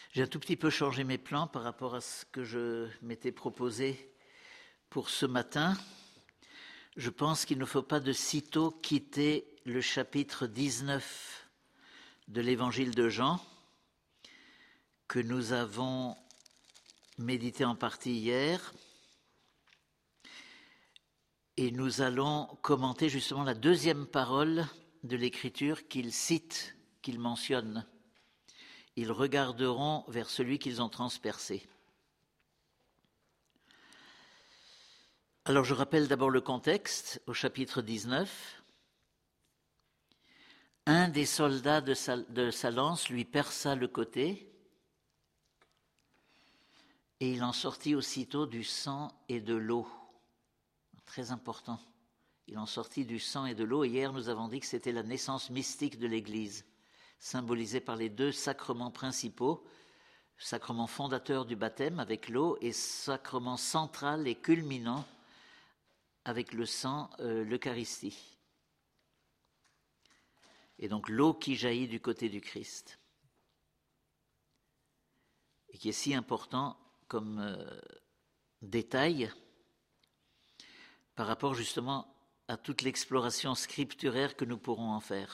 J'ai un tout petit peu changé mes plans par rapport à ce que je m'étais proposé pour ce matin. Je pense qu'il ne faut pas de sitôt quitter le chapitre 19 de l'évangile de Jean, que nous avons médité en partie hier. Et nous allons commenter justement la deuxième parole de l'Écriture qu'il cite, qu'il mentionne. Ils regarderont vers celui qu'ils ont transpercé. Alors je rappelle d'abord le contexte au chapitre 19. Un des soldats de sa lance lui perça le côté et il en sortit aussitôt du sang et de l'eau. Très important. Il en sortit du sang et de l'eau. Et hier, nous avons dit que c'était la naissance mystique de l'Église, symbolisée par les deux sacrements principaux, sacrement fondateur du baptême avec l'eau et sacrement central et culminant avec le sang, l'Eucharistie. Et donc l'eau qui jaillit du côté du Christ. Et qui est si important comme détail par rapport justement à toute l'exploration scripturaire que nous pourrons en faire.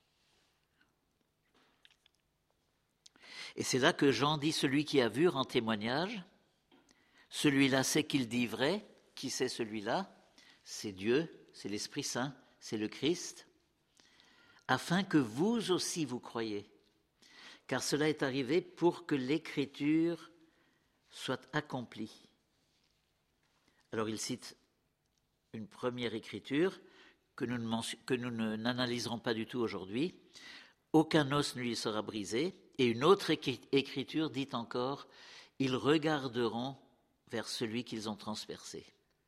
Et c'est là que Jean dit, celui qui a vu rend témoignage, celui-là sait qu'il dit vrai. Qui c'est celui-là? C'est Dieu, c'est l'Esprit Saint, c'est le Christ, afin que vous aussi vous croyiez, car cela est arrivé pour que l'Écriture soit accomplie. Alors il cite une première écriture que nous n'analyserons pas du tout aujourd'hui. Aucun os ne lui sera brisé. Et une autre écriture dit encore, ils regarderont vers celui qu'ils ont transpercé.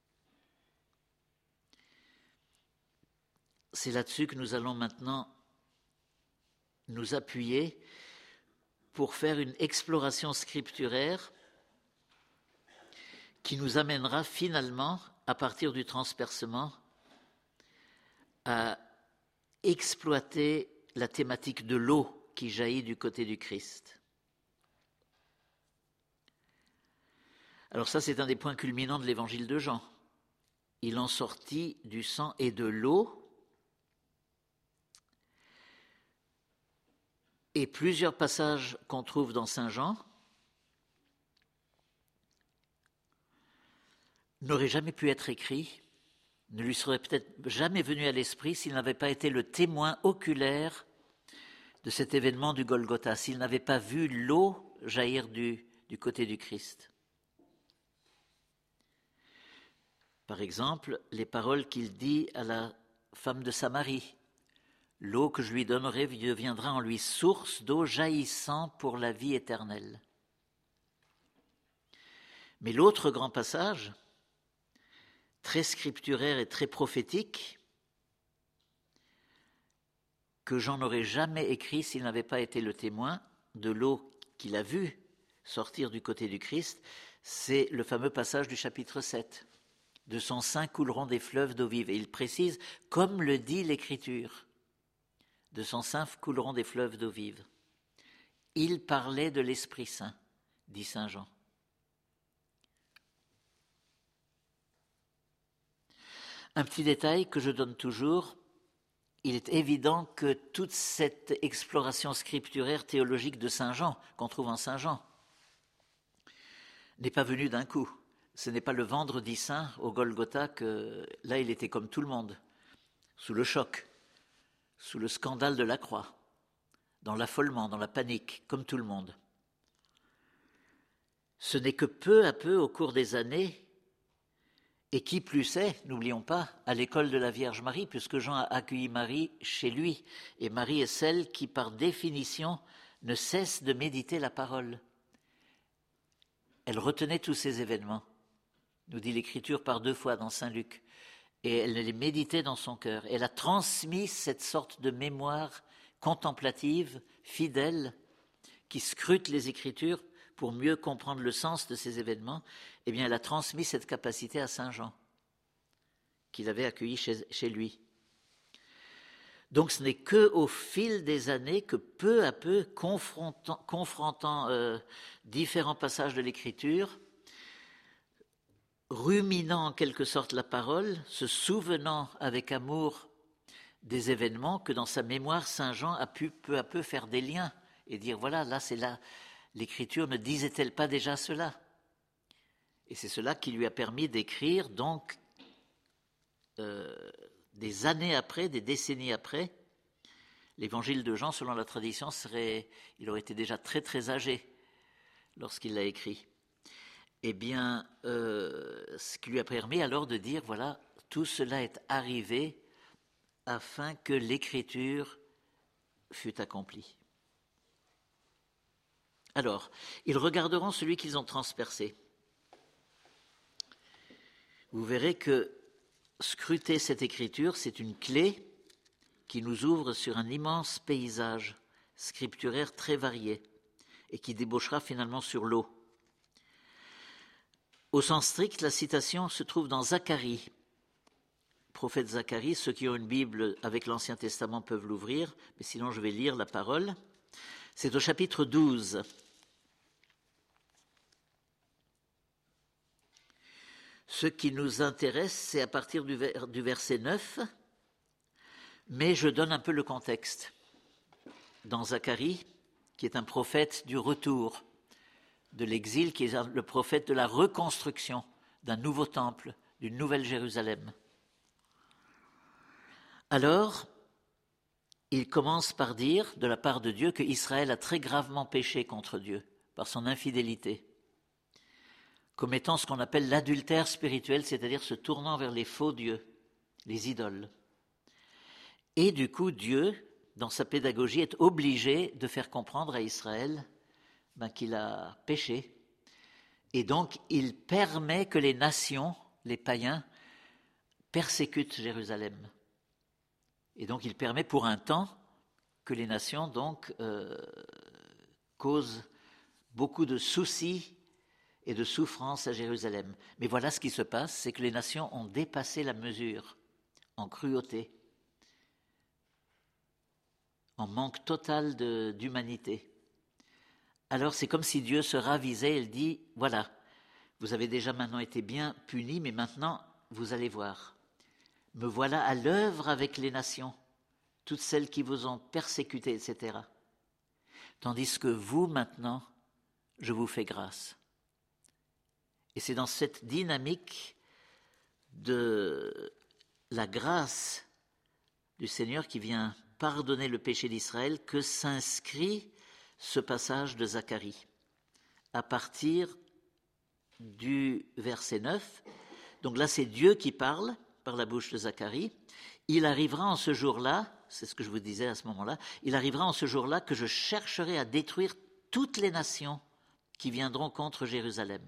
C'est là-dessus que nous allons maintenant nous appuyer pour faire une exploration scripturaire qui nous amènera finalement, à partir du transpercement, à exploiter la thématique de l'eau qui jaillit du côté du Christ. Alors ça, c'est un des points culminants de l'évangile de Jean. Il en sortit du sang et de l'eau, et plusieurs passages qu'on trouve dans Saint Jean n'auraient jamais pu être écrits, ne lui serait peut-être jamais venu à l'esprit s'il n'avait pas été le témoin oculaire de cet événement du Golgotha, s'il n'avait pas vu l'eau jaillir du côté du Christ. Par exemple, les paroles qu'il dit à la femme de Samarie. L'eau que je lui donnerai deviendra en lui source d'eau jaillissant pour la vie éternelle. Mais l'autre grand passage, très scripturaire et très prophétique, que Jean n'aurait jamais écrit s'il n'avait pas été le témoin de l'eau qu'il a vue sortir du côté du Christ, c'est le fameux passage du chapitre 7. De son sein couleront des fleuves d'eau vive. Et il précise, comme le dit l'Écriture, de son sein couleront des fleuves d'eau vive. Il parlait de l'Esprit Saint, dit saint Jean. Un petit détail que je donne toujours, il est évident que toute cette exploration scripturaire théologique de saint Jean, qu'on trouve en saint Jean, n'est pas venue d'un coup. Ce n'est pas le vendredi saint au Golgotha que, là, il était comme tout le monde, sous le choc, sous le scandale de la croix, dans l'affolement, dans la panique, comme tout le monde. Ce n'est que peu à peu, au cours des années, et qui plus est, n'oublions pas, à l'école de la Vierge Marie, puisque Jean a accueilli Marie chez lui, et Marie est celle qui, par définition, ne cesse de méditer la parole. Elle retenait tous ces événements, nous dit l'Écriture par 2 fois dans Saint Luc, et elle les méditait dans son cœur. Elle a transmis cette sorte de mémoire contemplative, fidèle, qui scrute les Écritures pour mieux comprendre le sens de ces événements. Eh bien, elle a transmis cette capacité à saint Jean, qu'il avait accueilli chez lui. Donc ce n'est qu'au fil des années que peu à peu, confrontant différents passages de l'Écriture, ruminant en quelque sorte la parole, se souvenant avec amour des événements, que dans sa mémoire, Saint Jean a pu peu à peu faire des liens et dire voilà, là c'est là, l'Écriture ne disait-elle pas déjà cela? Et c'est cela qui lui a permis d'écrire donc des années après, des décennies après. L'évangile de Jean, selon la tradition, il aurait été déjà très très âgé lorsqu'il l'a écrit. Eh bien, ce qui lui a permis alors de dire, voilà, tout cela est arrivé afin que l'écriture fût accomplie. Alors, ils regarderont celui qu'ils ont transpercé. Vous verrez que scruter cette écriture, c'est une clé qui nous ouvre sur un immense paysage scripturaire très varié et qui débouchera finalement sur l'eau. Au sens strict, la citation se trouve dans Zacharie, prophète Zacharie. Ceux qui ont une Bible avec l'Ancien Testament peuvent l'ouvrir, mais sinon je vais lire la parole. C'est au chapitre 12. Ce qui nous intéresse, c'est à partir du verset 9, mais je donne un peu le contexte. Dans Zacharie, qui est un prophète du retour de l'exil, qui est le prophète de la reconstruction d'un nouveau temple, d'une nouvelle Jérusalem. Alors, il commence par dire, de la part de Dieu, que Israël a très gravement péché contre Dieu par son infidélité, commettant ce qu'on appelle l'adultère spirituel, c'est-à-dire se tournant vers les faux dieux, les idoles. Et du coup, Dieu, dans sa pédagogie, est obligé de faire comprendre à Israël qu'il a péché. Et donc, il permet que les nations, les païens, persécutent Jérusalem. Et donc, il permet pour un temps que les nations donc causent beaucoup de soucis et de souffrances à Jérusalem. Mais voilà ce qui se passe, c'est que les nations ont dépassé la mesure en cruauté, en manque total d'humanité. Alors c'est comme si Dieu se ravisait, il dit, voilà, vous avez déjà maintenant été bien punis, mais maintenant vous allez voir. Me voilà à l'œuvre avec les nations, toutes celles qui vous ont persécuté, etc. Tandis que vous, maintenant, je vous fais grâce. Et c'est dans cette dynamique de la grâce du Seigneur qui vient pardonner le péché d'Israël que s'inscrit ce passage de Zacharie. À partir du verset 9, donc là c'est Dieu qui parle par la bouche de Zacharie. Il arrivera en ce jour-là, c'est ce que je vous disais à ce moment-là, il arrivera en ce jour-là que je chercherai à détruire toutes les nations qui viendront contre Jérusalem.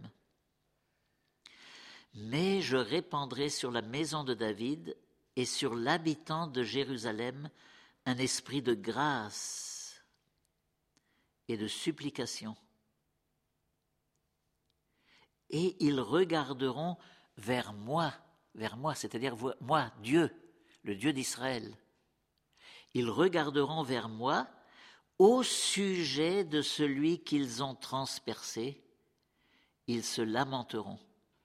Mais je répandrai sur la maison de David et sur l'habitant de Jérusalem un esprit de grâce et de supplication. Et ils regarderont vers moi, c'est-à-dire moi, Dieu, le Dieu d'Israël. Ils regarderont vers moi au sujet de celui qu'ils ont transpercé, ils se lamenteront.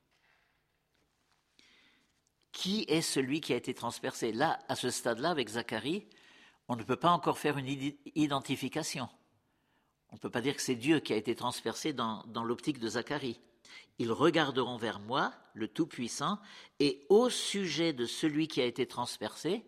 Qui est celui qui a été transpercé? Là, à ce stade-là, avec Zacharie, on ne peut pas encore faire une identification. On ne peut pas dire que c'est Dieu qui a été transpercé dans l'optique de Zacharie. Ils regarderont vers moi, le Tout-Puissant, et au sujet de celui qui a été transpercé,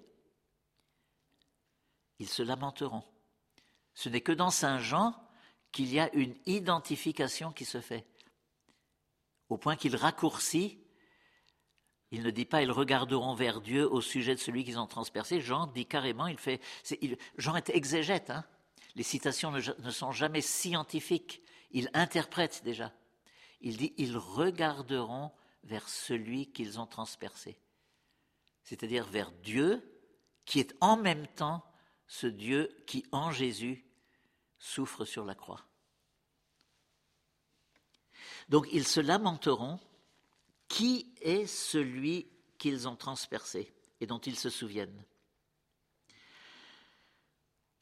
ils se lamenteront. Ce n'est que dans Saint Jean qu'il y a une identification qui se fait, au point qu'il raccourcit. Il ne dit pas « ils regarderont vers Dieu au sujet de celui qu'ils ont transpercé ». Jean dit carrément, Jean est exégète. Les citations ne sont jamais scientifiques. Il interprète déjà. Il dit « ils regarderont vers celui qu'ils ont transpercé ». C'est-à-dire vers Dieu, qui est en même temps ce Dieu qui, en Jésus, souffre sur la croix. Donc ils se lamenteront. Qui est celui qu'ils ont transpercé et dont ils se souviennent?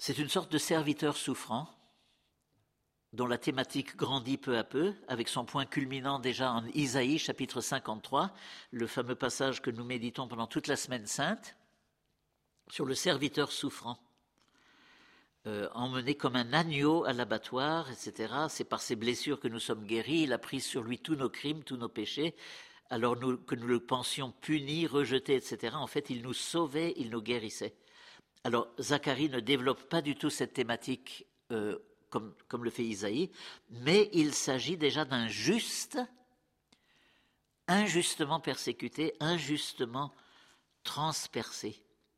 C'est une sorte de serviteur souffrant dont la thématique grandit peu à peu, avec son point culminant déjà en Isaïe, chapitre 53, le fameux passage que nous méditons pendant toute la semaine sainte, sur le serviteur souffrant, emmené comme un agneau à l'abattoir, etc. C'est par ses blessures que nous sommes guéris, il a pris sur lui tous nos crimes, tous nos péchés, alors que nous le pensions puni, rejeté, etc. En fait, il nous sauvait, il nous guérissait. Alors, Zacharie ne développe pas du tout cette thématique comme le fait Isaïe, mais il s'agit déjà d'un juste, injustement persécuté, injustement transpercé,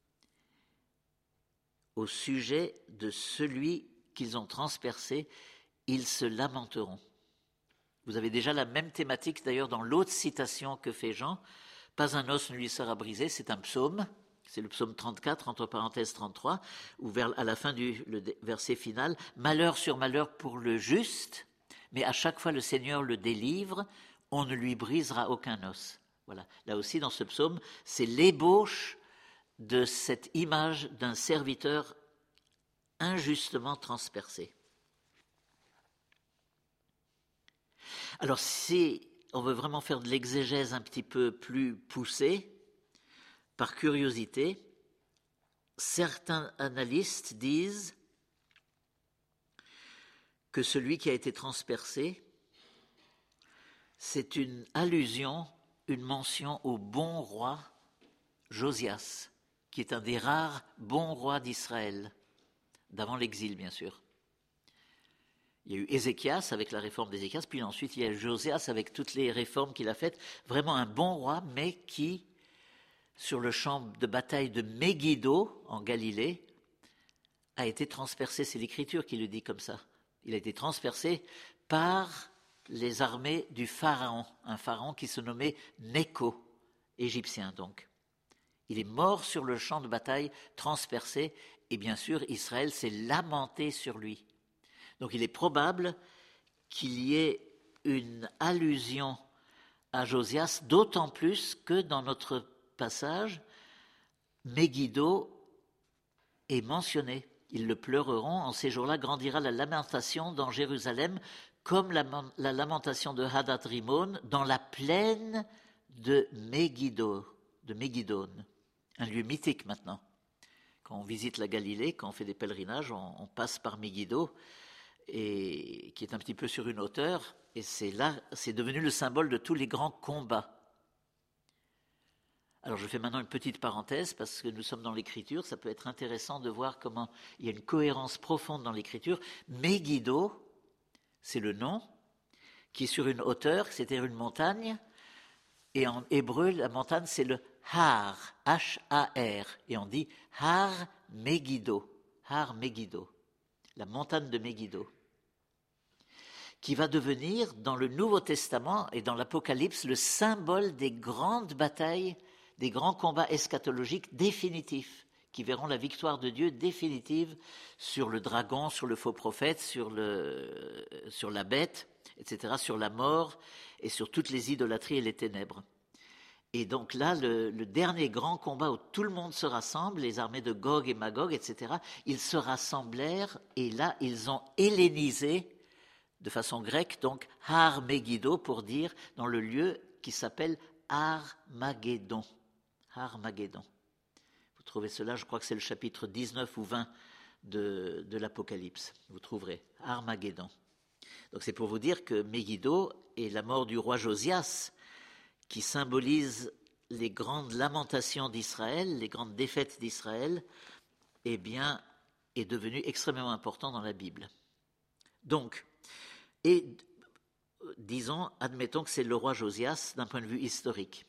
au sujet de celui qu'ils ont transpercé, ils se lamenteront. Vous avez déjà la même thématique d'ailleurs dans l'autre citation que fait Jean, pas un os ne lui sera brisé, c'est un psaume. C'est le psaume 34, entre parenthèses 33, où à la fin du verset final, « Malheur sur malheur pour le juste, mais à chaque fois le Seigneur le délivre, on ne lui brisera aucun os. » Voilà. Là aussi, dans ce psaume, c'est l'ébauche de cette image d'un serviteur injustement transpercé. Alors, si on veut vraiment faire de l'exégèse un petit peu plus poussée, par curiosité, certains analystes disent que celui qui a été transpercé, c'est une allusion, une mention au bon roi Josias, qui est un des rares bons rois d'Israël, d'avant l'exil bien sûr. Il y a eu Ézéchias avec la réforme d'Ézéchias, puis ensuite il y a Josias avec toutes les réformes qu'il a faites, vraiment un bon roi, mais qui, sur le champ de bataille de Megiddo, en Galilée, a été transpercé. C'est l'Écriture qui le dit comme ça. Il a été transpercé par les armées du Pharaon, un Pharaon qui se nommait Nécho, égyptien donc. Il est mort sur le champ de bataille, transpercé, et bien sûr, Israël s'est lamenté sur lui. Donc il est probable qu'il y ait une allusion à Josias, d'autant plus que dans notre passage, Megiddo est mentionné. Ils le pleureront. En ces jours-là grandira la lamentation dans Jérusalem, comme la lamentation de Hadad-Rimon dans la plaine de Megiddo, de Megiddo, un lieu mythique maintenant. Quand on visite la Galilée, quand on fait des pèlerinages, on passe par Megiddo, et qui est un petit peu sur une hauteur, et c'est là, c'est devenu le symbole de tous les grands combats. Alors je fais maintenant une petite parenthèse parce que nous sommes dans l'écriture, ça peut être intéressant de voir comment il y a une cohérence profonde dans l'écriture. Megiddo, c'est le nom, qui est sur une hauteur, c'est-à-dire une montagne, et en hébreu, la montagne c'est le Har, H-A-R, et on dit Har Megiddo, la montagne de Megiddo, qui va devenir dans le Nouveau Testament et dans l'Apocalypse le symbole des grandes batailles, des grands combats eschatologiques définitifs, qui verront la victoire de Dieu définitive sur le dragon, sur le faux prophète, sur la bête, etc., sur la mort et sur toutes les idolâtries et les ténèbres. Et donc là, le dernier grand combat où tout le monde se rassemble, les armées de Gog et Magog, etc., ils se rassemblèrent et là, ils ont hellénisé de façon grecque, donc Har Megiddo, pour dire dans le lieu qui s'appelle Armageddon. Armageddon. Vous trouvez cela, je crois que c'est le chapitre 19 ou 20 de l'Apocalypse. Vous trouverez Armageddon. Donc c'est pour vous dire que Megiddo est la mort du roi Josias, qui symbolise les grandes lamentations d'Israël, les grandes défaites d'Israël, eh bien, est devenu extrêmement important dans la Bible. Donc, et disons, admettons que c'est le roi Josias d'un point de vue historique.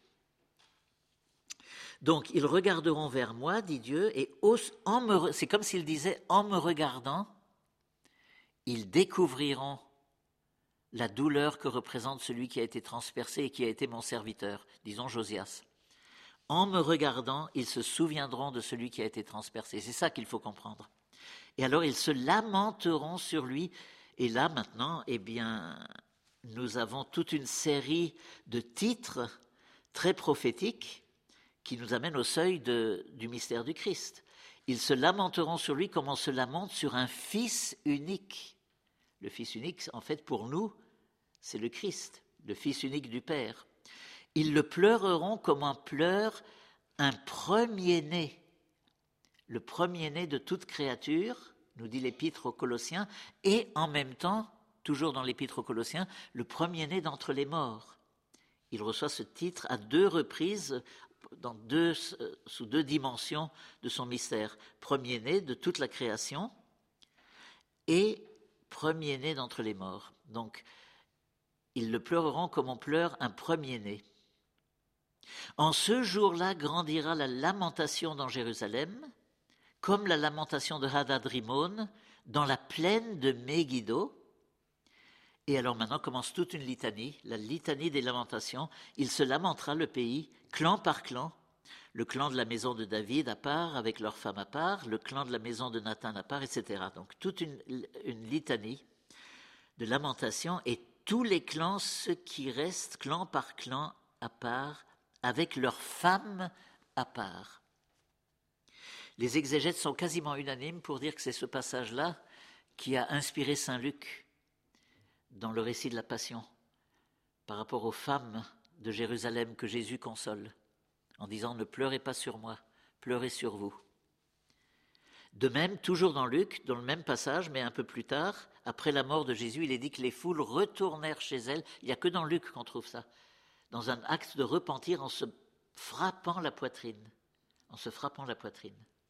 Donc, ils regarderont vers moi, dit Dieu, et c'est comme s'il disait, en me regardant, ils découvriront la douleur que représente celui qui a été transpercé et qui a été mon serviteur, disons Josias. En me regardant, ils se souviendront de celui qui a été transpercé. C'est ça qu'il faut comprendre. Et alors, ils se lamenteront sur lui. Et là, maintenant, eh bien, nous avons toute une série de titres très prophétiques qui nous amènent au seuil du mystère du Christ. Ils se lamenteront sur lui comme on se lamente sur un fils unique. Le fils unique, en fait, pour nous, c'est le Christ, le fils unique du Père. Ils le pleureront comme on pleure un premier-né. Le premier-né de toute créature, nous dit l'Épître aux Colossiens, et en même temps, toujours dans l'Épître aux Colossiens, le premier-né d'entre les morts. Il reçoit ce titre à 2 reprises, sous 2 dimensions de son mystère. Premier-né de toute la création et premier-né d'entre les morts. Donc, ils le pleureront comme on pleure un premier-né. En ce jour-là grandira la lamentation dans Jérusalem, comme la lamentation de Hadad-Rimon dans la plaine de Megiddo. Et alors maintenant commence toute une litanie, la litanie des lamentations. Il se lamentera le pays, clan par clan, le clan de la maison de David à part, avec leurs femmes à part, le clan de la maison de Nathan à part, etc. Donc toute une litanie de lamentations, et tous les clans, ceux qui restent, clan par clan à part, avec leurs femmes à part. Les exégètes sont quasiment unanimes pour dire que c'est ce passage-là qui a inspiré saint Luc dans le récit de la Passion, par rapport aux femmes de Jérusalem que Jésus console, en disant « Ne pleurez pas sur moi, pleurez sur vous ». De même, toujours dans Luc, dans le même passage, mais un peu plus tard, après la mort de Jésus, il est dit que les foules retournèrent chez elles. Il n'y a que dans Luc qu'on trouve ça, dans un acte de repentir en se frappant la poitrine. En se frappant la poitrine.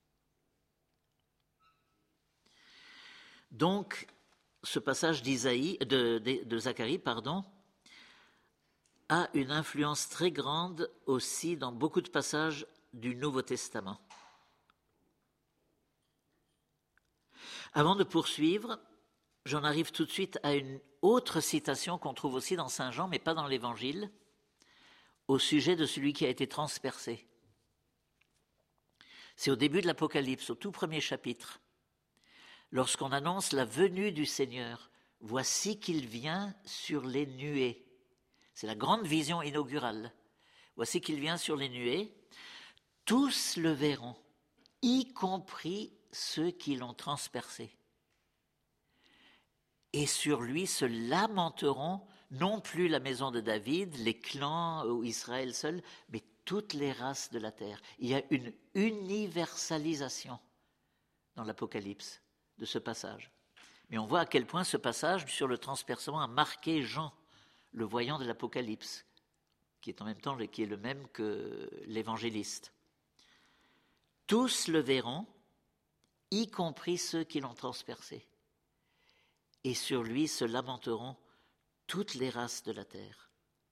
Donc, ce passage de Zacharie, a une influence très grande aussi dans beaucoup de passages du Nouveau Testament. Avant de poursuivre, j'en arrive tout de suite à une autre citation qu'on trouve aussi dans Saint Jean, mais pas dans l'Évangile, au sujet de celui qui a été transpercé. C'est au début de l'Apocalypse, au tout premier chapitre, lorsqu'on annonce la venue du Seigneur. Voici qu'il vient sur les nuées. C'est la grande vision inaugurale. Voici qu'il vient sur les nuées. Tous le verront, y compris ceux qui l'ont transpercé. Et sur lui se lamenteront, non plus la maison de David, les clans ou Israël seul, mais toutes les races de la terre. Il y a une universalisation dans l'Apocalypse de ce passage. Mais on voit à quel point ce passage sur le transpercement a marqué Jean, le voyant de l'Apocalypse, qui est en même temps qui est le même que l'évangéliste. Tous le verront, y compris ceux qui l'ont transpercé. Et sur lui se lamenteront toutes les races de la terre.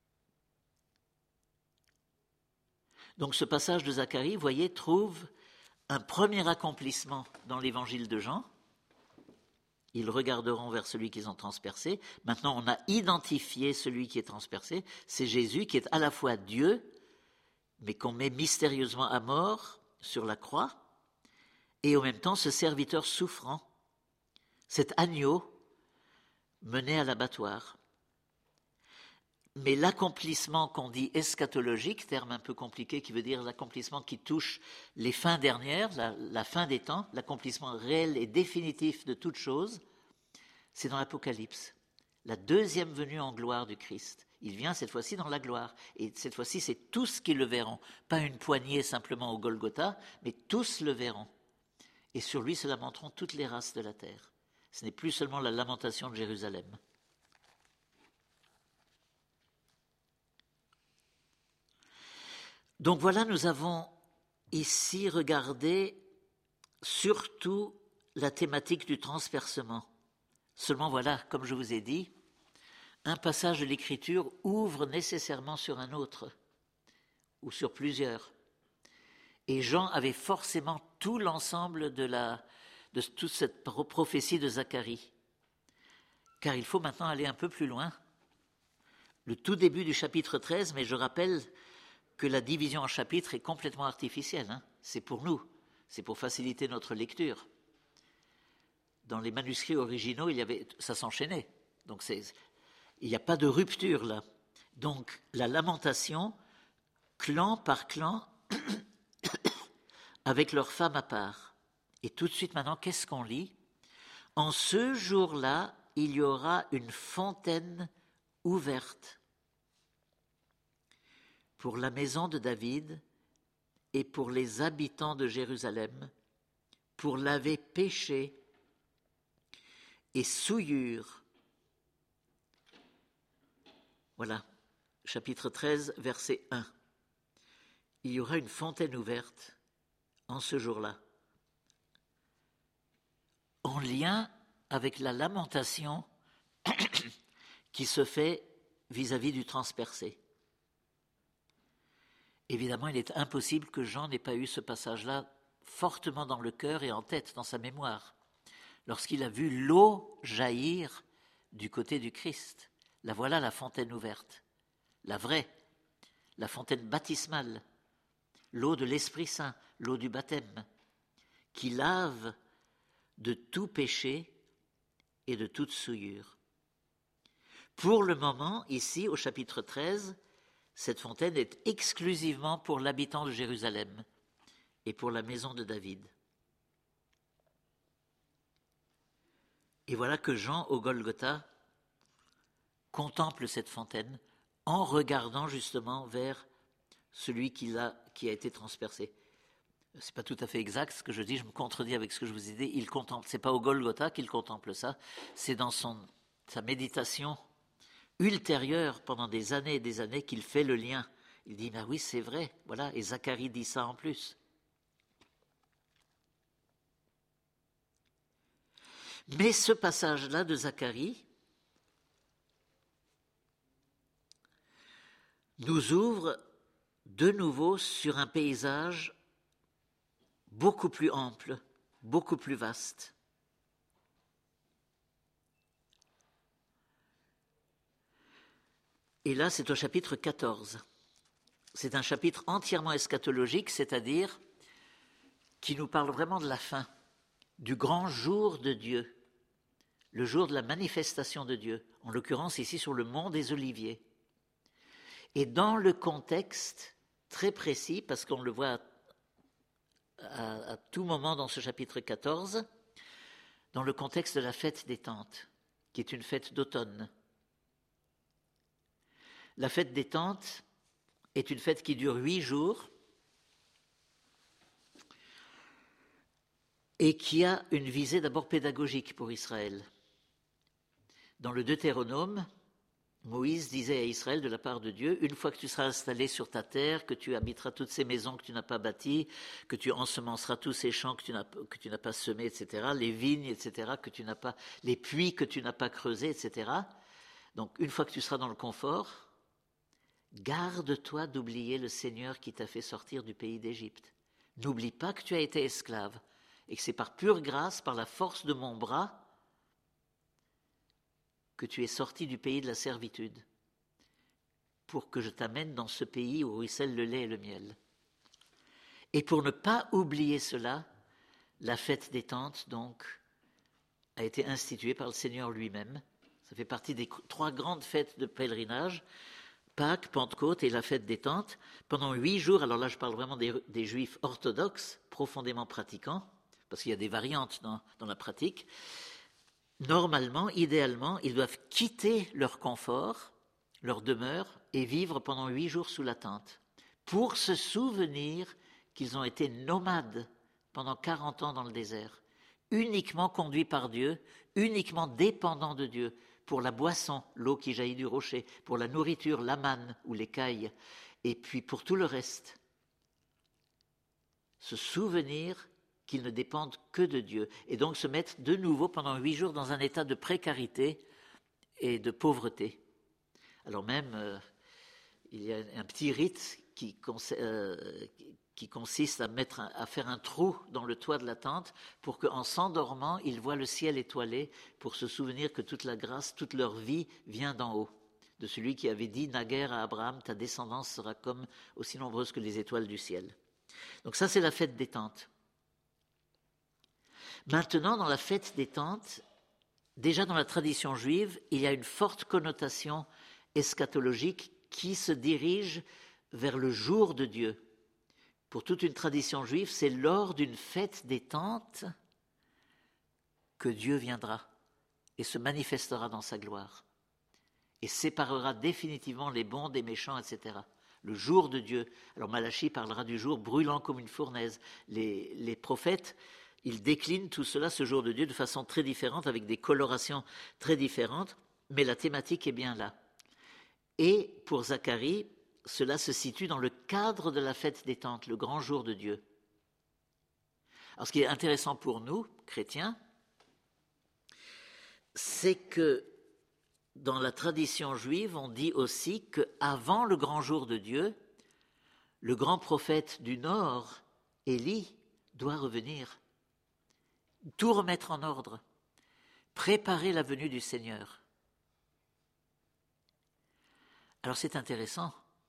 Donc ce passage de Zacharie, vous voyez, trouve un premier accomplissement dans l'évangile de Jean. Ils regarderont vers celui qu'ils ont transpercé. Maintenant, on a identifié celui qui est transpercé. C'est Jésus qui est à la fois Dieu, mais qu'on met mystérieusement à mort sur la croix, et en même temps ce serviteur souffrant, cet agneau mené à l'abattoir. Mais l'accomplissement qu'on dit eschatologique, terme un peu compliqué qui veut dire l'accomplissement qui touche les fins dernières, la fin des temps, l'accomplissement réel et définitif de toute chose, c'est dans l'Apocalypse. La deuxième venue en gloire du Christ. Il vient cette fois-ci dans la gloire. Et cette fois-ci, c'est tous qui le verront. Pas une poignée simplement au Golgotha, mais tous le verront. Et sur lui se lamenteront toutes les races de la terre. Ce n'est plus seulement la lamentation de Jérusalem. Donc voilà, nous avons ici regardé surtout la thématique du transpercement. Seulement voilà, comme je vous ai dit, un passage de l'Écriture ouvre nécessairement sur un autre, ou sur plusieurs. Et Jean avait forcément tout l'ensemble de toute cette prophétie de Zacharie. Car il faut maintenant aller un peu plus loin. Le tout début du chapitre 13, mais je rappelle que la division en chapitres est complètement artificielle. C'est pour nous, c'est pour faciliter notre lecture. Dans les manuscrits originaux, ça s'enchaînait. Donc il n'y a pas de rupture là. Donc la lamentation, clan par clan, avec leurs femmes à part. Et tout de suite maintenant, qu'est-ce qu'on lit? En ce jour-là, il y aura une fontaine ouverte pour la maison de David et pour les habitants de Jérusalem, pour laver péché et souillure. Voilà, chapitre 13, verset 1. Il y aura une fontaine ouverte en ce jour-là, en lien avec la lamentation qui se fait vis-à-vis du transpercé. Évidemment, il est impossible que Jean n'ait pas eu ce passage-là fortement dans le cœur et en tête, dans sa mémoire, lorsqu'il a vu l'eau jaillir du côté du Christ. La voilà la fontaine ouverte, la vraie, la fontaine baptismale, l'eau de l'Esprit Saint, l'eau du baptême, qui lave de tout péché et de toute souillure. Pour le moment, ici, au chapitre 13, cette fontaine est exclusivement pour l'habitant de Jérusalem et pour la maison de David. Et voilà que Jean, au Golgotha, contemple cette fontaine en regardant justement vers celui qui a été transpercé. Ce n'est pas tout à fait exact ce que je dis, je me contredis avec ce que je vous ai dit. Il contemple, ce n'est pas au Golgotha qu'il contemple ça, c'est dans sa méditation ultérieure pendant des années et des années qu'il fait le lien. Il dit, oui, c'est vrai, voilà, et Zacharie dit ça en plus. Mais ce passage-là de Zacharie nous ouvre de nouveau sur un paysage beaucoup plus ample, beaucoup plus vaste. Et là, c'est au chapitre 14. C'est un chapitre entièrement eschatologique, c'est-à-dire qui nous parle vraiment de la fin, du grand jour de Dieu, le jour de la manifestation de Dieu, en l'occurrence ici sur le mont des Oliviers. Et dans le contexte très précis, parce qu'on le voit à tout moment dans ce chapitre 14, dans le contexte de la fête des tentes, qui est une fête d'automne. La fête des tentes est une fête qui dure 8 jours et qui a une visée d'abord pédagogique pour Israël. Dans le Deutéronome, Moïse disait à Israël de la part de Dieu, une fois que tu seras installé sur ta terre, que tu habiteras toutes ces maisons que tu n'as pas bâties, que tu ensemenceras tous ces champs que tu n'as pas semés, etc., les vignes, etc., que tu n'as pas, les puits que tu n'as pas creusés, etc. Donc une fois que tu seras dans le confort, garde-toi d'oublier le Seigneur qui t'a fait sortir du pays d'Égypte. N'oublie pas que tu as été esclave et que c'est par pure grâce, par la force de mon bras, que tu es sorti du pays de la servitude pour que je t'amène dans ce pays où ruisselle le lait et le miel. Et pour ne pas oublier cela, la fête des tentes, donc, a été instituée par le Seigneur lui-même. Ça fait partie des 3 grandes fêtes de pèlerinage, Pâques, Pentecôte et la fête des tentes. Pendant 8 jours, alors là je parle vraiment des Juifs orthodoxes, profondément pratiquants, parce qu'il y a des variantes dans la pratique. Normalement, idéalement, ils doivent quitter leur confort, leur demeure, et vivre pendant 8 jours sous la tente, pour se souvenir qu'ils ont été nomades pendant 40 ans dans le désert, uniquement conduits par Dieu, uniquement dépendants de Dieu, pour la boisson, l'eau qui jaillit du rocher, pour la nourriture, la manne ou l'écaille, et puis pour tout le reste. Se souvenir qu'ils ne dépendent que de Dieu, et donc se mettre de nouveau pendant 8 jours dans un état de précarité et de pauvreté. Alors même, il y a un petit rite qui consiste à faire un trou dans le toit de la tente pour qu'en s'endormant, ils voient le ciel étoilé pour se souvenir que toute la grâce, toute leur vie vient d'en haut, de celui qui avait dit naguère à Abraham, ta descendance sera comme aussi nombreuse que les étoiles du ciel. Donc ça, c'est la fête des tentes. Maintenant, dans la fête des tentes, déjà dans la tradition juive, il y a une forte connotation eschatologique qui se dirige vers le jour de Dieu, pour toute une tradition juive, c'est lors d'une fête des tentes que Dieu viendra et se manifestera dans sa gloire et séparera définitivement les bons des méchants, etc. Le jour de Dieu. Alors Malachie parlera du jour brûlant comme une fournaise. Les prophètes, ils déclinent tout cela, ce jour de Dieu, de façon très différente, avec des colorations très différentes, mais la thématique est bien là. Et pour Zacharie, cela se situe dans le cadre de la fête des tentes, le grand jour de Dieu. Alors ce qui est intéressant pour nous, chrétiens, c'est que dans la tradition juive, on dit aussi qu'avant le grand jour de Dieu, le grand prophète du Nord, Élie, doit revenir, tout remettre en ordre, préparer la venue du Seigneur. Alors c'est intéressant,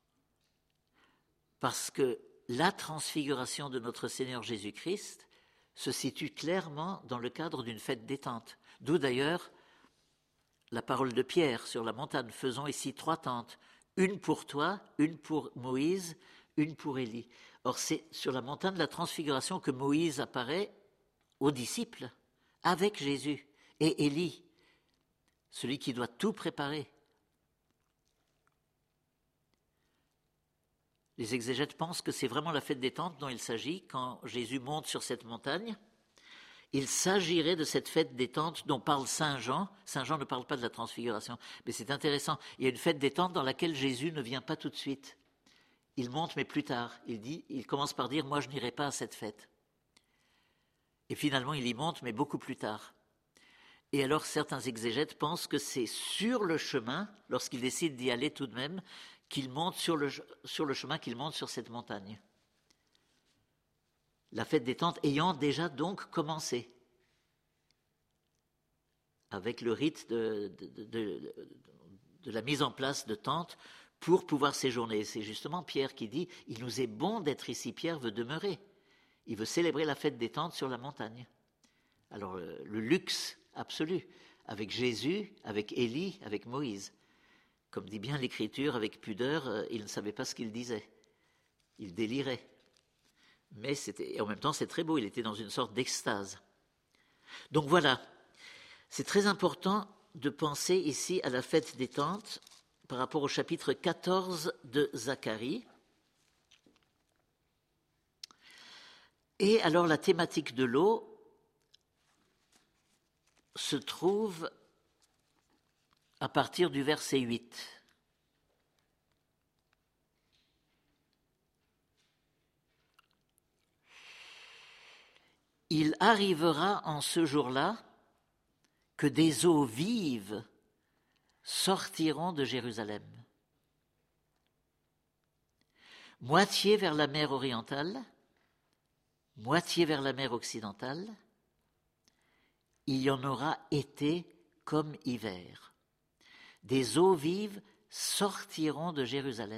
parce que la transfiguration de notre Seigneur Jésus-Christ se situe clairement dans le cadre d'une fête des tentes. D'où d'ailleurs la parole de Pierre sur la montagne. Faisons ici 3 tentes, une pour toi, une pour Moïse, une pour Élie. Or, c'est sur la montagne de la transfiguration que Moïse apparaît aux disciples, avec Jésus, et Élie, celui qui doit tout préparer. Les exégètes pensent que c'est vraiment la fête des tentes dont il s'agit quand Jésus monte sur cette montagne. Il s'agirait de cette fête des tentes dont parle Saint Jean. Saint Jean ne parle pas de la transfiguration, mais c'est intéressant. Il y a une fête des tentes dans laquelle Jésus ne vient pas tout de suite. Il monte, mais plus tard. Il commence par dire « Moi, je n'irai pas à cette fête ». Et finalement, il y monte, mais beaucoup plus tard. Et alors, certains exégètes pensent que c'est sur le chemin, lorsqu'il décide d'y aller tout de même, qu'il monte sur le chemin, qu'il monte sur cette montagne. La fête des tentes ayant déjà donc commencé, avec le rite de la mise en place de tentes pour pouvoir séjourner. C'est justement Pierre qui dit « Il nous est bon d'être ici, Pierre veut demeurer. Il veut célébrer la fête des tentes sur la montagne. » Alors le luxe absolu, avec Jésus, avec Élie, avec Moïse. Comme dit bien l'Écriture, avec pudeur, il ne savait pas ce qu'il disait. Il délirait. Mais en même temps, c'est très beau, il était dans une sorte d'extase. Donc voilà, c'est très important de penser ici à la fête des tentes par rapport au chapitre 14 de Zacharie. Et alors la thématique de l'eau se trouve à partir du verset 8. Il arrivera en ce jour-là que des eaux vives sortiront de Jérusalem, moitié vers la mer orientale, moitié vers la mer occidentale. Il y en aura été comme hiver. Des eaux vives sortiront de Jérusalem.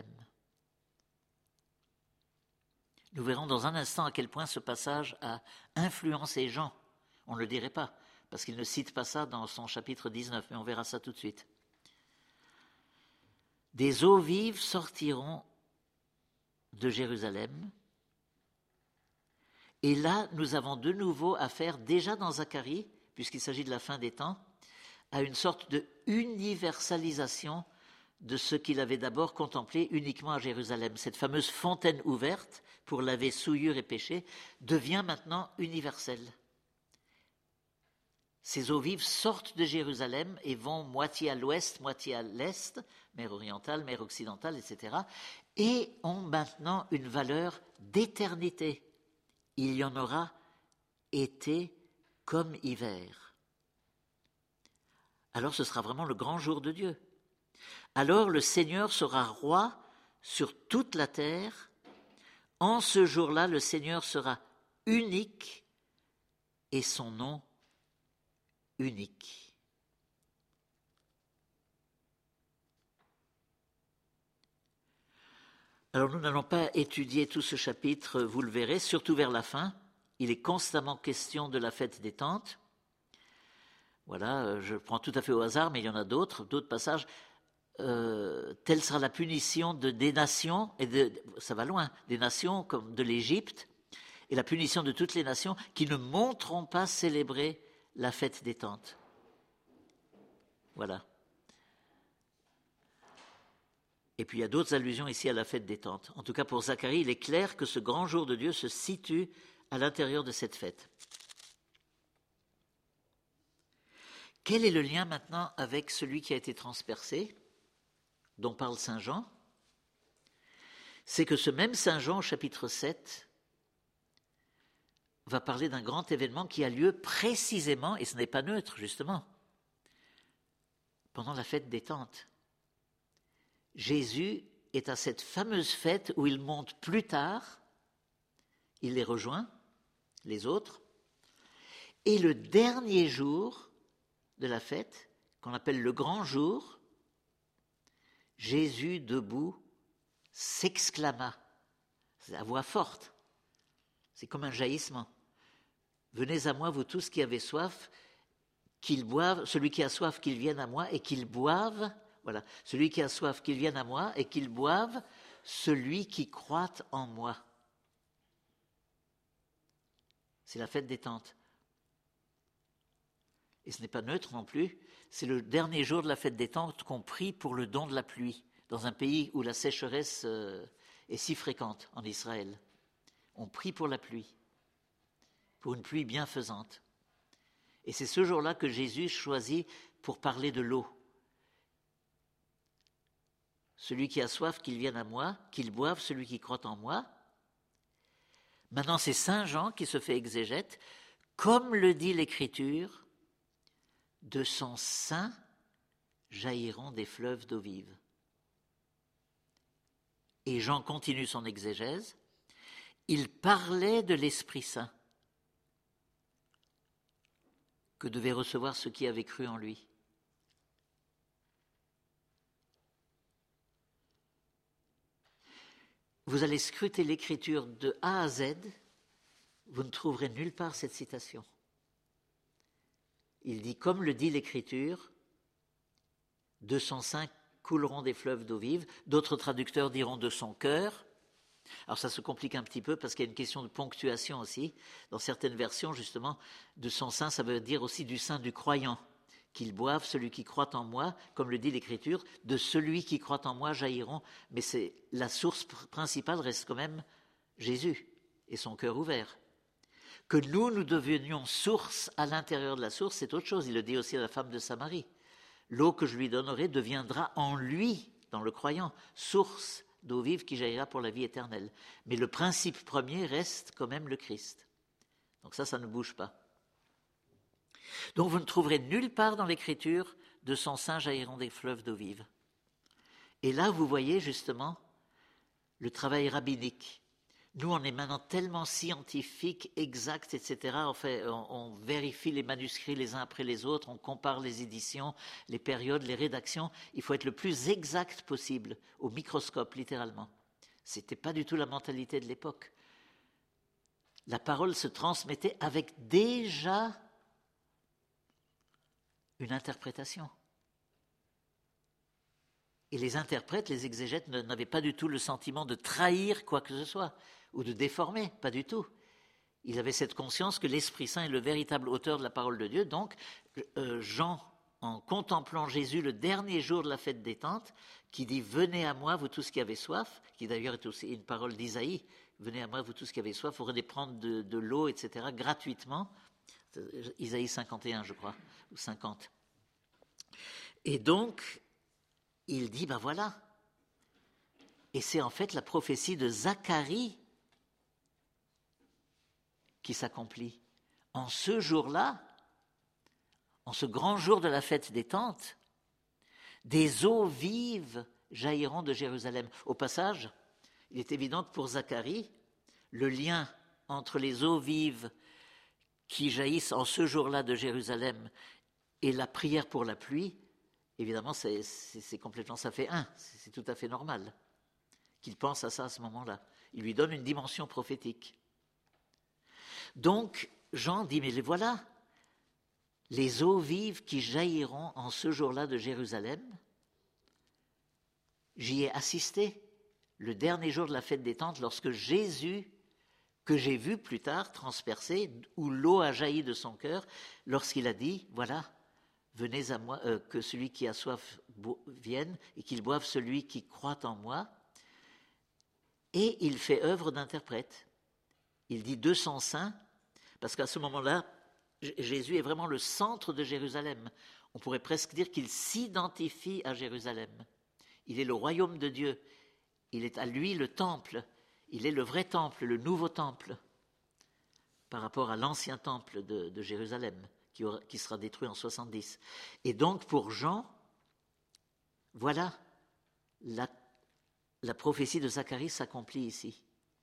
Nous verrons dans un instant à quel point ce passage a influencé Jean. On ne le dirait pas, parce qu'il ne cite pas ça dans son chapitre 19, mais on verra ça tout de suite. Des eaux vives sortiront de Jérusalem. Et là, nous avons de nouveau affaire, déjà dans Zacharie, puisqu'il s'agit de la fin des temps, à une sorte de universalisation de ce qu'il avait d'abord contemplé uniquement à Jérusalem. Cette fameuse fontaine ouverte pour laver souillure et péché devient maintenant universelle. Ces eaux vives sortent de Jérusalem et vont moitié à l'ouest, moitié à l'est, mer orientale, mer occidentale, etc., et ont maintenant une valeur d'éternité. Il y en aura été comme hiver. Alors ce sera vraiment le grand jour de Dieu. Alors le Seigneur sera roi sur toute la terre. En ce jour-là, le Seigneur sera unique et son nom unique. Alors nous n'allons pas étudier tout ce chapitre, vous le verrez, surtout vers la fin. Il est constamment question de la fête des tentes. Voilà, je prends tout à fait au hasard, mais il y en a d'autres passages. telle sera la punition des nations, ça va loin, des nations comme de l'Égypte, et la punition de toutes les nations qui ne monteront pas célébrer la fête des tentes. Voilà. Et puis il y a d'autres allusions ici à la fête des tentes. En tout cas pour Zacharie, il est clair que ce grand jour de Dieu se situe à l'intérieur de cette fête. Quel est le lien maintenant avec celui qui a été transpercé, dont parle Saint Jean? C'est que ce même Saint Jean, au chapitre 7, va parler d'un grand événement qui a lieu précisément, et ce n'est pas neutre justement, pendant la fête des tentes. Jésus est à cette fameuse fête où il monte plus tard, il les rejoint, les autres, et le dernier jour de la fête, qu'on appelle le grand jour, Jésus debout s'exclama, c'est à voix forte, c'est comme un jaillissement. Venez à moi, vous tous qui avez soif, qu'il boive, celui qui a soif, qu'il vienne à moi et qu'il boive. Voilà, celui qui a soif, qu'il vienne à moi et qu'il boive, celui qui croit en moi. C'est la fête des tentes. Et ce n'est pas neutre non plus, c'est le dernier jour de la fête des tentes qu'on prie pour le don de la pluie, dans un pays où la sécheresse est si fréquente, en Israël. On prie pour la pluie, pour une pluie bienfaisante. Et c'est ce jour-là que Jésus choisit pour parler de l'eau. Celui qui a soif, qu'il vienne à moi, qu'il boive, celui qui croit en moi. Maintenant, c'est Saint Jean qui se fait exégète. Comme le dit l'Écriture, de son sein jailliront des fleuves d'eau vive. Et Jean continue son exégèse. Il parlait de l'Esprit Saint que devaient recevoir ceux qui avaient cru en lui. Vous allez scruter l'Écriture de A à Z, vous ne trouverez nulle part cette citation. Il dit, comme le dit l'Écriture, de son sein couleront des fleuves d'eau vive. D'autres traducteurs diront de son cœur. Alors ça se complique un petit peu parce qu'il y a une question de ponctuation aussi. Dans certaines versions, justement, de son sein, ça veut dire aussi du sein du croyant. Qu'il boive, celui qui croit en moi, comme le dit l'Écriture, de celui qui croit en moi jailliront. Mais c'est la source principale reste quand même Jésus et son cœur ouvert. Que nous devenions source à l'intérieur de la source, c'est autre chose. Il le dit aussi à la femme de Samarie. L'eau que je lui donnerai deviendra en lui, dans le croyant, source d'eau vive qui jaillira pour la vie éternelle. Mais le principe premier reste quand même le Christ. Donc ça ne bouge pas. Donc vous ne trouverez nulle part dans l'Écriture de son sein jailliront des fleuves d'eau vive. Et là, vous voyez justement le travail rabbinique. Nous, on est maintenant tellement scientifique, exact, etc. On vérifie les manuscrits les uns après les autres, on compare les éditions, les périodes, les rédactions. Il faut être le plus exact possible, au microscope, littéralement. Ce n'était pas du tout la mentalité de l'époque. La parole se transmettait avec déjà une interprétation. Et les interprètes, les exégètes, n'avaient pas du tout le sentiment de trahir quoi que ce soit, ou de déformer, pas du tout. Ils avaient cette conscience que l'Esprit Saint est le véritable auteur de la parole de Dieu. Donc, Jean, en contemplant Jésus le dernier jour de la fête des tentes, qui dit « Venez à moi, vous tous qui avez soif », qui d'ailleurs est aussi une parole d'Isaïe, « Venez à moi, vous tous qui avez soif, vous venez prendre de l'eau, etc., gratuitement ». Isaïe 51, je crois, ou 50. Et donc, il dit, ben voilà. Et c'est en fait la prophétie de Zacharie qui s'accomplit. En ce jour-là, en ce grand jour de la fête des tentes, des eaux vives jailliront de Jérusalem. Au passage, il est évident que pour Zacharie, le lien entre les eaux vives qui jaillissent en ce jour-là de Jérusalem et la prière pour la pluie, évidemment, c'est complètement, ça fait un, c'est tout à fait normal qu'il pense à ça à ce moment-là. Il lui donne une dimension prophétique. Donc, Jean dit, mais les voilà, les eaux vives qui jailliront en ce jour-là de Jérusalem, J'y ai assisté le dernier jour de la fête des tentes lorsque Jésus, que j'ai vu plus tard transpercé, où l'eau a jailli de son cœur, lorsqu'il a dit, voilà, venez à moi, que celui qui a soif vienne et qu'il boive celui qui croit en moi. Et il fait œuvre d'interprète. Il dit 200 saints, parce qu'à ce moment-là, Jésus est vraiment le centre de Jérusalem. On pourrait presque dire qu'il s'identifie à Jérusalem. Il est le royaume de Dieu. Il est à lui le temple. Il est le vrai temple, le nouveau temple, par rapport à l'ancien temple de Jérusalem, qui sera détruit en 70. Et donc, pour Jean, voilà, la prophétie de Zacharie s'accomplit ici.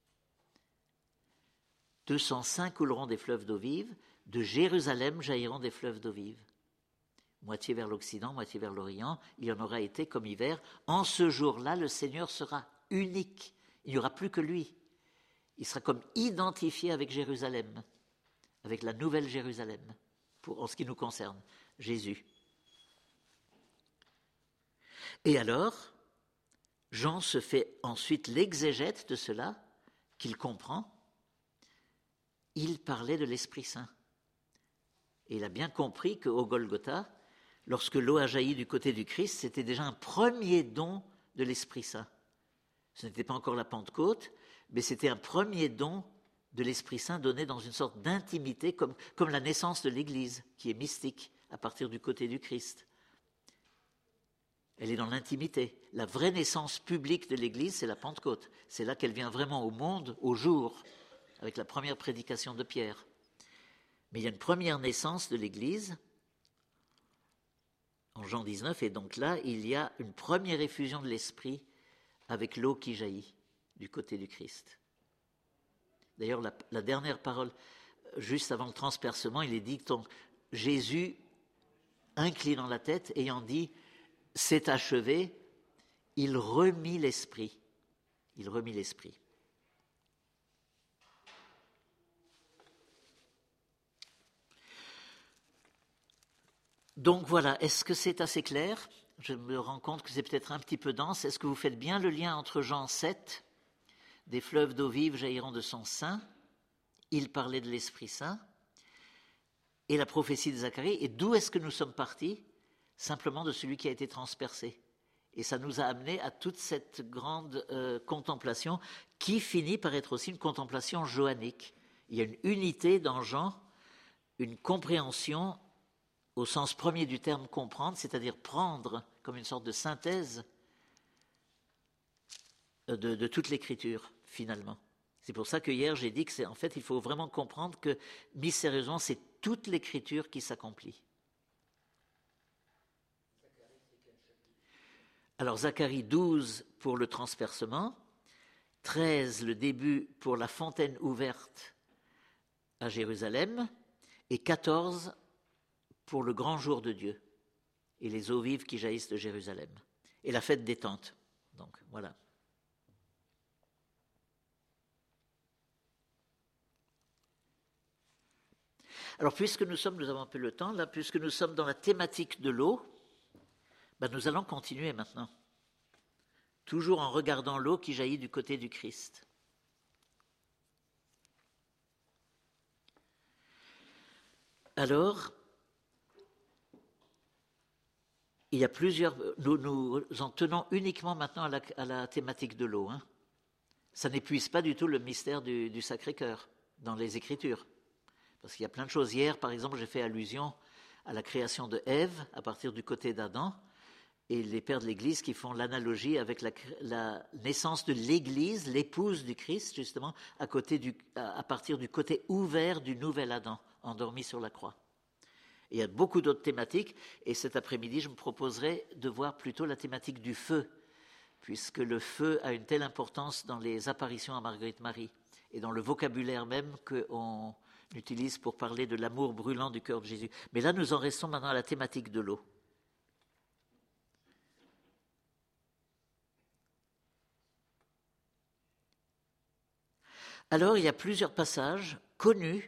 205 couleront des fleuves d'eau vive, de Jérusalem jailliront des fleuves d'eau vive. Moitié vers l'Occident, moitié vers l'Orient, il y en aura été comme hiver. En ce jour-là, le Seigneur sera unique. Il n'y aura plus que lui. Il sera comme identifié avec Jérusalem, avec la nouvelle Jérusalem, en ce qui nous concerne, Jésus. Et alors, Jean se fait ensuite l'exégète de cela, qu'il comprend. Il parlait de l'Esprit Saint. Et il a bien compris qu'au Golgotha, lorsque l'eau a jailli du côté du Christ, c'était déjà un premier don de l'Esprit Saint. Ce n'était pas encore la Pentecôte, mais c'était un premier don de l'Esprit Saint donné dans une sorte d'intimité, comme la naissance de l'Église, qui est mystique à partir du côté du Christ. Elle est dans l'intimité. La vraie naissance publique de l'Église, c'est la Pentecôte. C'est là qu'elle vient vraiment au monde, au jour, avec la première prédication de Pierre. Mais il y a une première naissance de l'Église en Jean 19, et donc là, il y a une première effusion de l'Esprit avec l'eau qui jaillit du côté du Christ. D'ailleurs, la dernière parole, juste avant le transpercement, il est dit que Jésus, inclinant la tête, ayant dit « c'est achevé », il remit l'Esprit. Il remit l'Esprit. Donc voilà, est-ce que c'est assez clair ? Je me rends compte que c'est peut-être un petit peu dense. Est-ce que vous faites bien le lien entre Jean 7, des fleuves d'eau vive jailliront de son sein, il parlait de l'Esprit Saint, et la prophétie de Zacharie, et d'où est-ce que nous sommes partis ? Simplement de celui qui a été transpercé. Et ça nous a amené à toute cette grande contemplation qui finit par être aussi une contemplation joannique. Il y a une unité dans Jean, une compréhension au sens premier du terme comprendre, c'est-à-dire prendre comme une sorte de synthèse de toute l'écriture, finalement. C'est pour ça que hier j'ai dit que en fait il faut vraiment comprendre que mystérieusement c'est toute l'écriture qui s'accomplit. Alors Zacharie 12 pour le transpercement, 13 le début pour la fontaine ouverte à Jérusalem et 14 pour le grand jour de Dieu et les eaux vives qui jaillissent de Jérusalem et la fête des tentes. Donc voilà. Alors puisque nous avons un peu le temps là, puisque nous sommes dans la thématique de l'eau, nous allons continuer maintenant. Toujours en regardant l'eau qui jaillit du côté du Christ. Alors, il y a plusieurs... Nous en tenons uniquement maintenant à la thématique de l'eau. Ça n'épuise pas du tout le mystère du Sacré-Cœur dans les Écritures. Parce qu'il y a plein de choses. Hier, par exemple, j'ai fait allusion à la création de Ève à partir du côté d'Adam. Et les pères de l'Église qui font l'analogie avec la naissance de l'Église, l'épouse du Christ, justement, à partir du côté ouvert du nouvel Adam, endormi sur la croix. Et il y a beaucoup d'autres thématiques, et cet après-midi, je me proposerai de voir plutôt la thématique du feu, puisque le feu a une telle importance dans les apparitions à Marguerite Marie, et dans le vocabulaire même qu'on utilise pour parler de l'amour brûlant du cœur de Jésus. Mais là, nous en restons maintenant à la thématique de l'eau. Alors, il y a plusieurs passages connus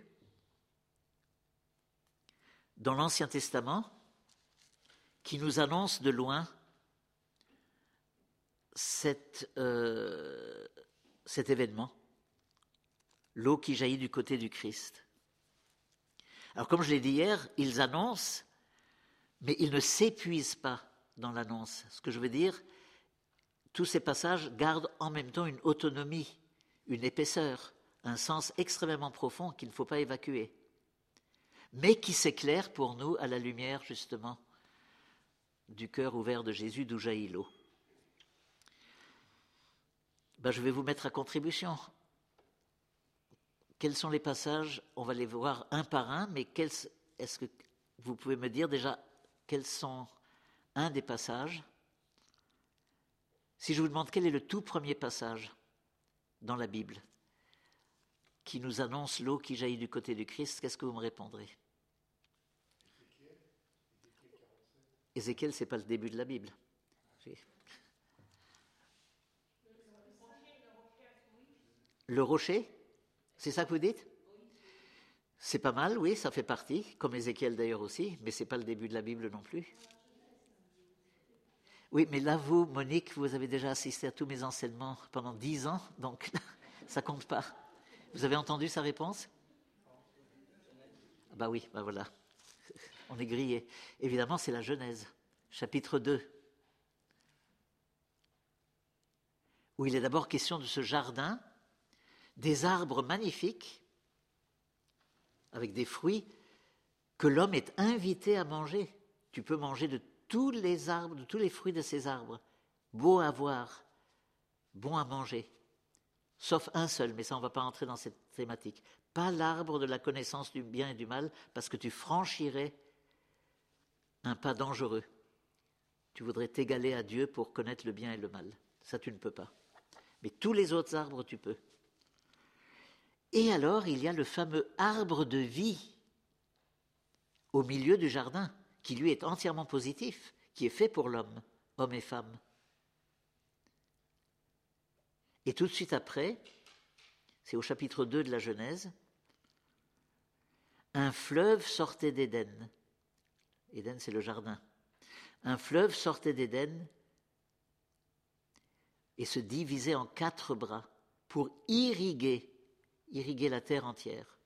dans l'Ancien Testament qui nous annoncent de loin cet événement, l'eau qui jaillit du côté du Christ. Alors comme je l'ai dit hier, ils annoncent, mais ils ne s'épuisent pas dans l'annonce. Ce que je veux dire, tous ces passages gardent en même temps une autonomie, une épaisseur, un sens extrêmement profond qu'il ne faut pas évacuer, mais qui s'éclaire pour nous à la lumière justement du cœur ouvert de Jésus d'où jaillit l'eau. Je vais vous mettre à contribution. Quels sont les passages? On va les voir un par un, mais est-ce que vous pouvez me dire déjà quels sont un des passages? Si je vous demande quel est le tout premier passage dans la Bible qui nous annonce l'eau qui jaillit du côté du Christ, qu'est-ce que vous me répondrez? Ézéchiel, ce n'est pas le début de la Bible. Le rocher, c'est ça que vous dites? C'est pas mal, oui, ça fait partie, comme Ézéchiel d'ailleurs aussi, mais ce n'est pas le début de la Bible non plus. Oui, mais là, vous, Monique, vous avez déjà assisté à tous mes enseignements pendant 10 ans, donc ça compte pas. Vous avez entendu sa réponse? Oui, voilà. On est grillé. Évidemment, c'est la Genèse, chapitre 2, où il est d'abord question de ce jardin, des arbres magnifiques, avec des fruits que l'homme est invité à manger. Tu peux manger de tous les arbres, de tous les fruits de ces arbres, beaux à voir, bons à manger, sauf un seul, mais ça on ne va pas entrer dans cette thématique. Pas l'arbre de la connaissance du bien et du mal, parce que tu franchirais un pas dangereux. Tu voudrais t'égaler à Dieu pour connaître le bien et le mal. Ça, tu ne peux pas. Mais tous les autres arbres, tu peux. Et alors, il y a le fameux arbre de vie au milieu du jardin, qui lui est entièrement positif, qui est fait pour l'homme, homme et femme. Et tout de suite après, c'est au chapitre 2 de la Genèse, un fleuve sortait d'Éden. Éden, c'est le jardin. Un fleuve sortait d'Éden et se divisait en 4 bras pour irriguer la terre entière.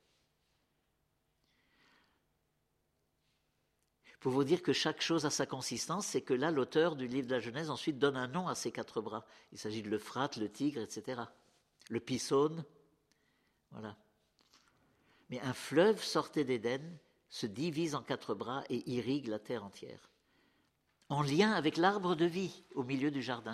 Pour vous dire que chaque chose a sa consistance, c'est que là, l'auteur du livre de la Genèse ensuite donne un nom à ces 4 bras. Il s'agit de l'Euphrate, le Tigre, etc. Le Pison, voilà. Mais un fleuve sortait d'Éden, se divise en 4 bras et irrigue la terre entière, en lien avec l'arbre de vie au milieu du jardin.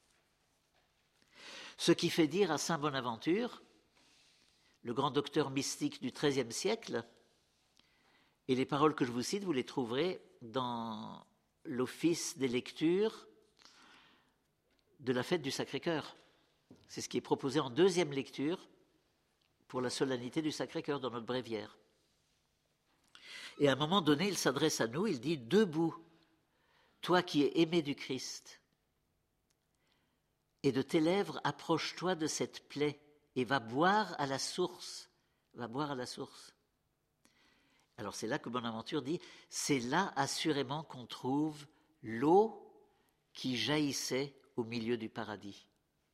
Ce qui fait dire à saint Bonaventure, le grand docteur mystique du XIIIe siècle, et les paroles que je vous cite, vous les trouverez dans l'office des lectures de la fête du Sacré-Cœur. C'est ce qui est proposé en 2e lecture pour la solennité du Sacré-Cœur dans notre bréviaire. Et à un moment donné, il s'adresse à nous, il dit « Debout, toi qui es aimé du Christ, et de tes lèvres approche-toi de cette plaie et va boire à la source. » Va boire à la source. Alors c'est là que Bonaventure dit, c'est là assurément qu'on trouve l'eau qui jaillissait au milieu du paradis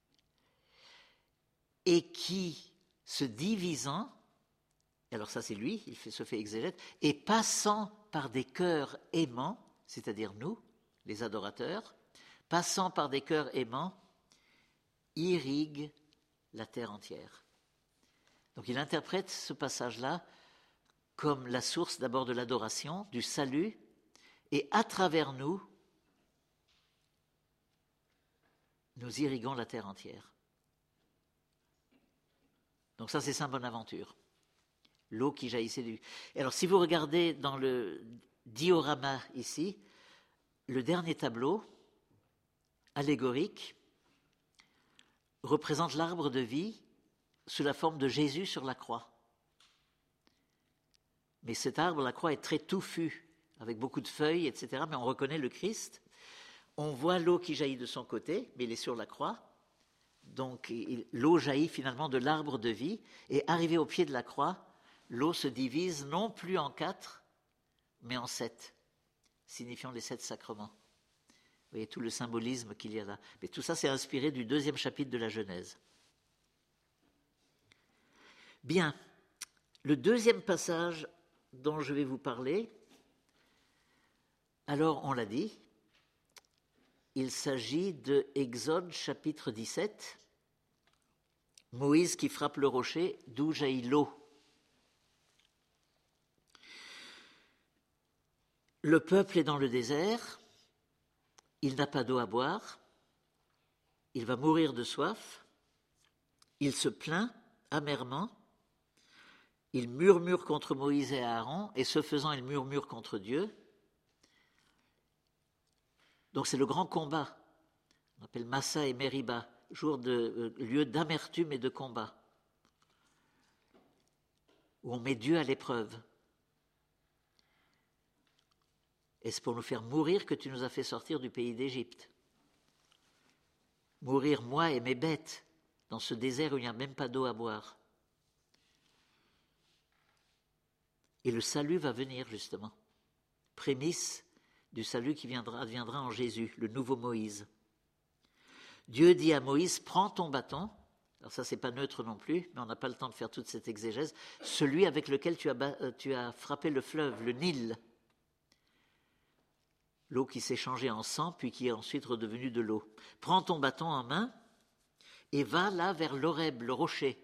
et qui, se divisant, alors ça c'est lui, se fait exégète, et passant par des cœurs aimants, c'est-à-dire nous, les adorateurs, passant par des cœurs aimants, irrigue la terre entière. Donc il interprète ce passage-là comme la source d'abord de l'adoration, du salut, et à travers nous, nous irriguons la terre entière. Donc ça, c'est Saint Bonaventure. L'eau qui jaillissait du... Et alors, si vous regardez dans le diorama ici, le dernier tableau, allégorique, représente l'arbre de vie sous la forme de Jésus sur la croix. Mais cet arbre, la croix, est très touffu, avec beaucoup de feuilles, etc. Mais on reconnaît le Christ. On voit l'eau qui jaillit de son côté, mais il est sur la croix. Donc l'eau jaillit finalement de l'arbre de vie. Et arrivé au pied de la croix, l'eau se divise non plus en 4, mais en 7, signifiant les 7 sacrements. Vous voyez tout le symbolisme qu'il y a là. Mais tout ça, c'est inspiré du 2e chapitre de la Genèse. Bien, le 2e passage dont je vais vous parler, alors on l'a dit, il s'agit de Exode chapitre 17, Moïse qui frappe le rocher, d'où jaillit l'eau. Le peuple est dans le désert, il n'a pas d'eau à boire, il va mourir de soif, il se plaint amèrement, il murmure contre Moïse et Aaron, et ce faisant, il murmure contre Dieu. Donc c'est le grand combat, on appelle Massa et Meriba, lieu d'amertume et de combat, où on met Dieu à l'épreuve. Est-ce pour nous faire mourir que tu nous as fait sortir du pays d'Égypte? Mourir, moi et mes bêtes, dans ce désert où il n'y a même pas d'eau à boire. Et le salut va venir, justement. Prémisse du salut qui viendra en Jésus, le nouveau Moïse. Dieu dit à Moïse, prends ton bâton, alors ça c'est pas neutre non plus, mais on n'a pas le temps de faire toute cette exégèse, celui avec lequel tu as frappé le fleuve, le Nil, l'eau qui s'est changée en sang, puis qui est ensuite redevenue de l'eau. Prends ton bâton en main et va là vers l'Horeb, le rocher.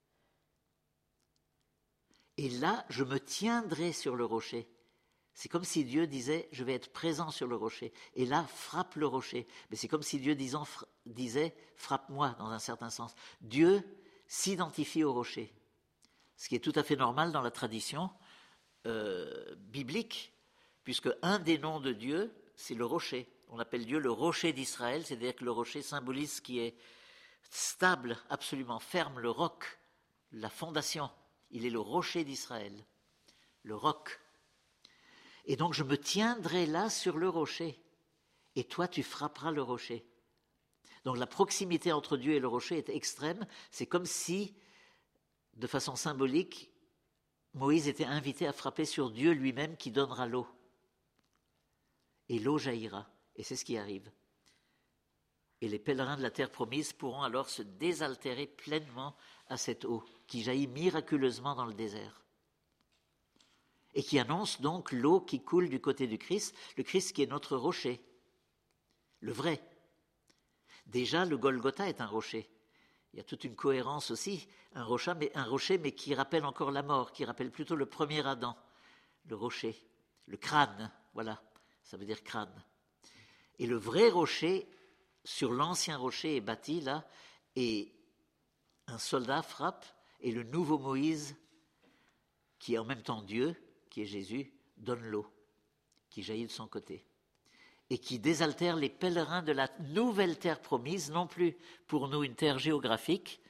Et là, je me tiendrai sur le rocher. C'est comme si Dieu disait, je vais être présent sur le rocher. Et là, frappe le rocher. Mais c'est comme si Dieu disait, frappe-moi, dans un certain sens. Dieu s'identifie au rocher. Ce qui est tout à fait normal dans la tradition biblique, puisque un des noms de Dieu, c'est le rocher. On appelle Dieu le rocher d'Israël, c'est-à-dire que le rocher symbolise ce qui est stable, absolument ferme, le roc, la fondation. Il est le rocher d'Israël, le roc. Et donc je me tiendrai là sur le rocher, et toi tu frapperas le rocher. Donc la proximité entre Dieu et le rocher est extrême. C'est comme si, de façon symbolique, Moïse était invité à frapper sur Dieu lui-même qui donnera l'eau. Et l'eau jaillira, et c'est ce qui arrive. Et les pèlerins de la terre promise pourront alors se désaltérer pleinement à cette eau qui jaillit miraculeusement dans le désert. Et qui annonce donc l'eau qui coule du côté du Christ, le Christ qui est notre rocher, le vrai. Déjà, le Golgotha est un rocher. Il y a toute une cohérence aussi, un rocher mais qui rappelle encore la mort, qui rappelle plutôt le premier Adam, le rocher, le crâne, voilà, ça veut dire crâne. Et le vrai rocher, sur l'ancien rocher est bâti là, et un soldat frappe, et le nouveau Moïse, qui est en même temps Dieu, qui est Jésus, donne l'eau, qui jaillit de son côté, et qui désaltère les pèlerins de la nouvelle terre promise, non plus pour nous une terre géographique,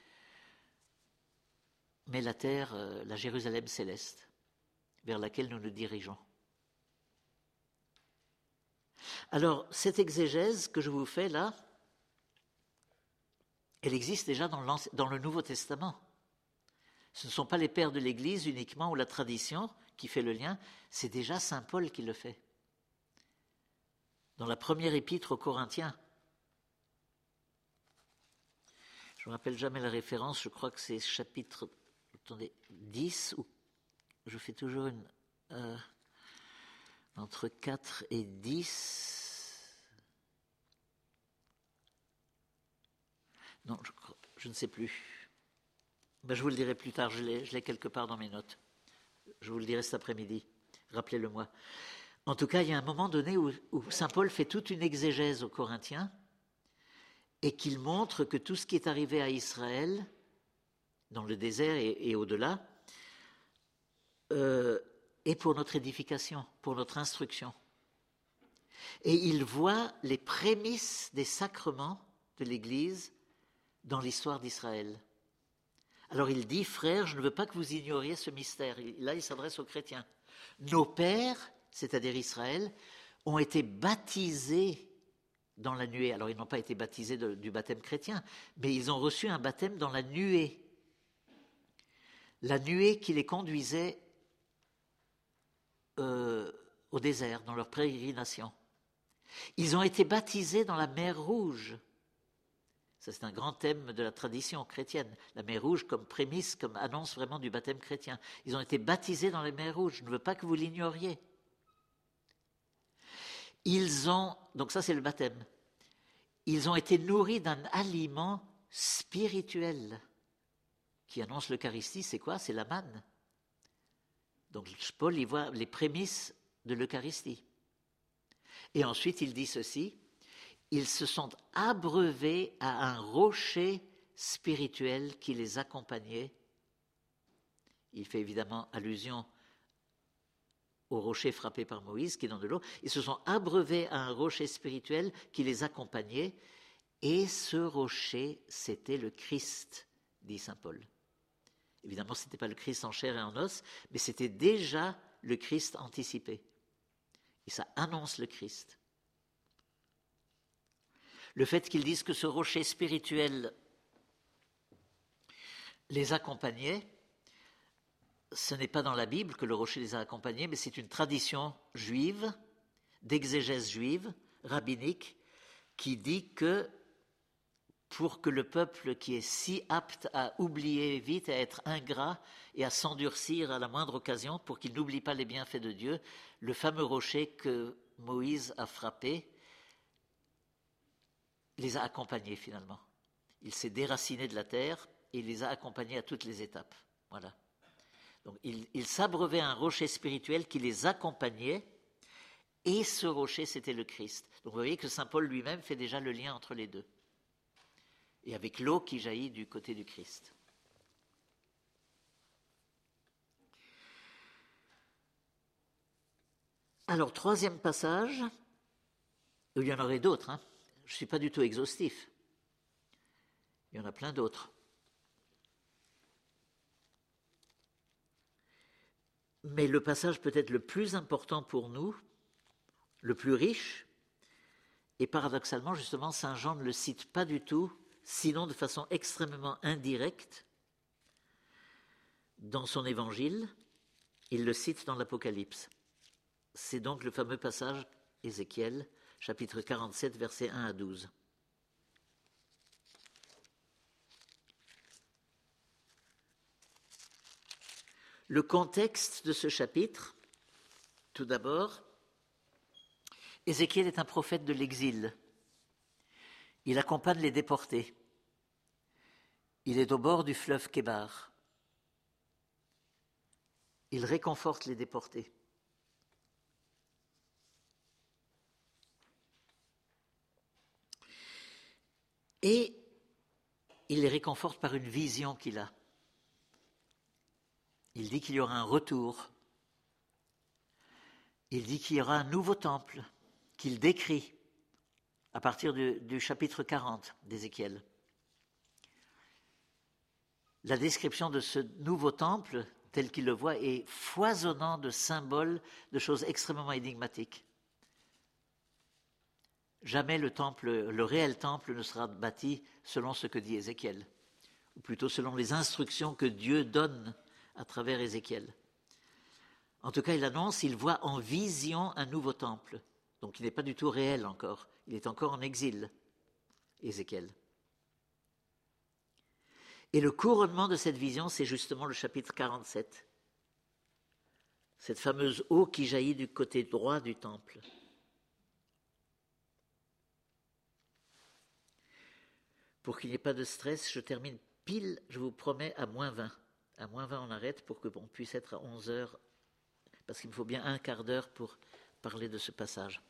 mais la terre, la Jérusalem céleste, vers laquelle nous nous dirigeons. Alors, cette exégèse que je vous fais là, elle existe déjà dans le Nouveau Testament. Ce ne sont pas les pères de l'Église uniquement ou la tradition qui fait le lien, c'est déjà saint Paul qui le fait. Dans la première épître aux Corinthiens. Je ne me rappelle jamais la référence, je crois que c'est chapitre 10, ou je fais toujours entre 4 et 10. Non, je ne sais plus. Ben, je vous le dirai plus tard, je l'ai quelque part dans mes notes. Je vous le dirai cet après-midi, rappelez-le-moi. En tout cas, il y a un moment donné où saint Paul fait toute une exégèse aux Corinthiens et qu'il montre que tout ce qui est arrivé à Israël, dans le désert et au-delà, est pour notre édification, pour notre instruction. Et il voit les prémices des sacrements de l'Église dans l'histoire d'Israël. Alors il dit, frères, je ne veux pas que vous ignoriez ce mystère. Là, il s'adresse aux chrétiens. Nos pères, c'est-à-dire Israël, ont été baptisés dans la nuée. Alors ils n'ont pas été baptisés du baptême chrétien, mais ils ont reçu un baptême dans la nuée. La nuée qui les conduisait au désert, dans leur pérégrination. Ils ont été baptisés dans la mer Rouge. Ça, c'est un grand thème de la tradition chrétienne. La mer Rouge comme prémisse, comme annonce vraiment du baptême chrétien. Ils ont été baptisés dans la mer Rouge. Je ne veux pas que vous l'ignoriez. Donc ça c'est le baptême. Ils ont été nourris d'un aliment spirituel qui annonce l'Eucharistie. C'est quoi? C'est la manne. Donc Paul y voit les prémices de l'Eucharistie. Et ensuite il dit ceci, ils se sont abreuvés à un rocher spirituel qui les accompagnait. Il fait évidemment allusion au rocher frappé par Moïse qui est dans de l'eau. Ils se sont abreuvés à un rocher spirituel qui les accompagnait. Et ce rocher, c'était le Christ, dit saint Paul. Évidemment, ce n'était pas le Christ en chair et en os, mais c'était déjà le Christ anticipé. Et ça annonce le Christ. Le fait qu'ils disent que ce rocher spirituel les accompagnait, ce n'est pas dans la Bible que le rocher les a accompagnés, mais c'est une tradition juive, d'exégèse juive, rabbinique, qui dit que pour que le peuple qui est si apte à oublier vite, à être ingrat et à s'endurcir à la moindre occasion, pour qu'il n'oublie pas les bienfaits de Dieu, le fameux rocher que Moïse a frappé les a accompagnés finalement. Il s'est déraciné de la terre et il les a accompagnés à toutes les étapes. Voilà. Donc il s'abreuvait à un rocher spirituel qui les accompagnait, et ce rocher c'était le Christ. Donc vous voyez que saint Paul lui-même fait déjà le lien entre les deux. Et avec l'eau qui jaillit du côté du Christ. Alors, troisième passage, il y en aurait d'autres, hein. Je ne suis pas du tout exhaustif. Il y en a plein d'autres. Mais le passage peut-être le plus important pour nous, le plus riche, et paradoxalement, justement, saint Jean ne le cite pas du tout, sinon de façon extrêmement indirecte, dans son évangile, il le cite dans l'Apocalypse. C'est donc le fameux passage, Ézéchiel, chapitre 47, versets 1 à 12. Le contexte de ce chapitre, tout d'abord, Ézéchiel est un prophète de l'exil. Il accompagne les déportés. Il est au bord du fleuve Kébar. Il réconforte les déportés. Et il les réconforte par une vision qu'il a. Il dit qu'il y aura un retour. Il dit qu'il y aura un nouveau temple qu'il décrit à partir du chapitre 40 d'Ézéchiel. La description de ce nouveau temple, tel qu'il le voit, est foisonnant de symboles, de choses extrêmement énigmatiques. Jamais le réel temple ne sera bâti selon ce que dit Ézéchiel, ou plutôt selon les instructions que Dieu donne à travers Ézéchiel. En tout cas, il voit en vision un nouveau temple, donc il n'est pas du tout réel encore, il est encore en exil, Ézéchiel. Et le couronnement de cette vision, c'est justement le chapitre 47, cette fameuse eau qui jaillit du côté droit du temple. Pour qu'il n'y ait pas de stress, je termine pile, je vous promets, à -20. À -20, on arrête pour qu'on puisse être à 11h, parce qu'il me faut bien un quart d'heure pour parler de ce passage.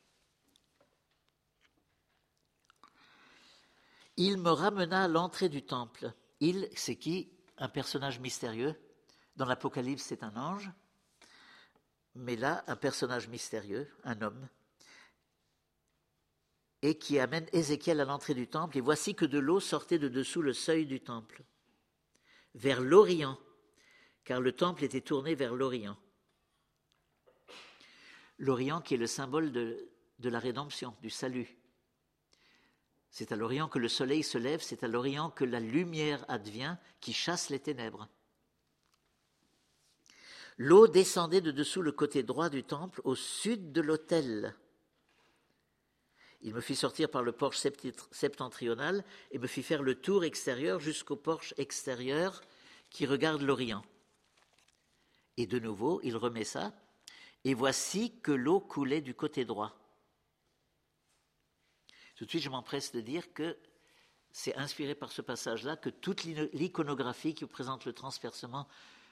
Il me ramena à l'entrée du temple. Il, c'est qui? Un personnage mystérieux. Dans l'Apocalypse, c'est un ange. Mais là, un personnage mystérieux, un homme, et qui amène Ézéchiel à l'entrée du temple. Et voici que de l'eau sortait de dessous le seuil du temple, vers l'Orient, car le temple était tourné vers l'Orient. L'Orient qui est le symbole de la rédemption, du salut. C'est à l'Orient que le soleil se lève, c'est à l'Orient que la lumière advient, qui chasse les ténèbres. L'eau descendait de dessous le côté droit du temple, au sud de l'autel. Il me fit sortir par le porche septentrional et me fit faire le tour extérieur jusqu'au porche extérieur qui regarde l'Orient. Et de nouveau, il remet ça. Et voici que l'eau coulait du côté droit. Tout de suite, je m'empresse de dire que c'est inspiré par ce passage-là que toute l'iconographie qui représente le transpercement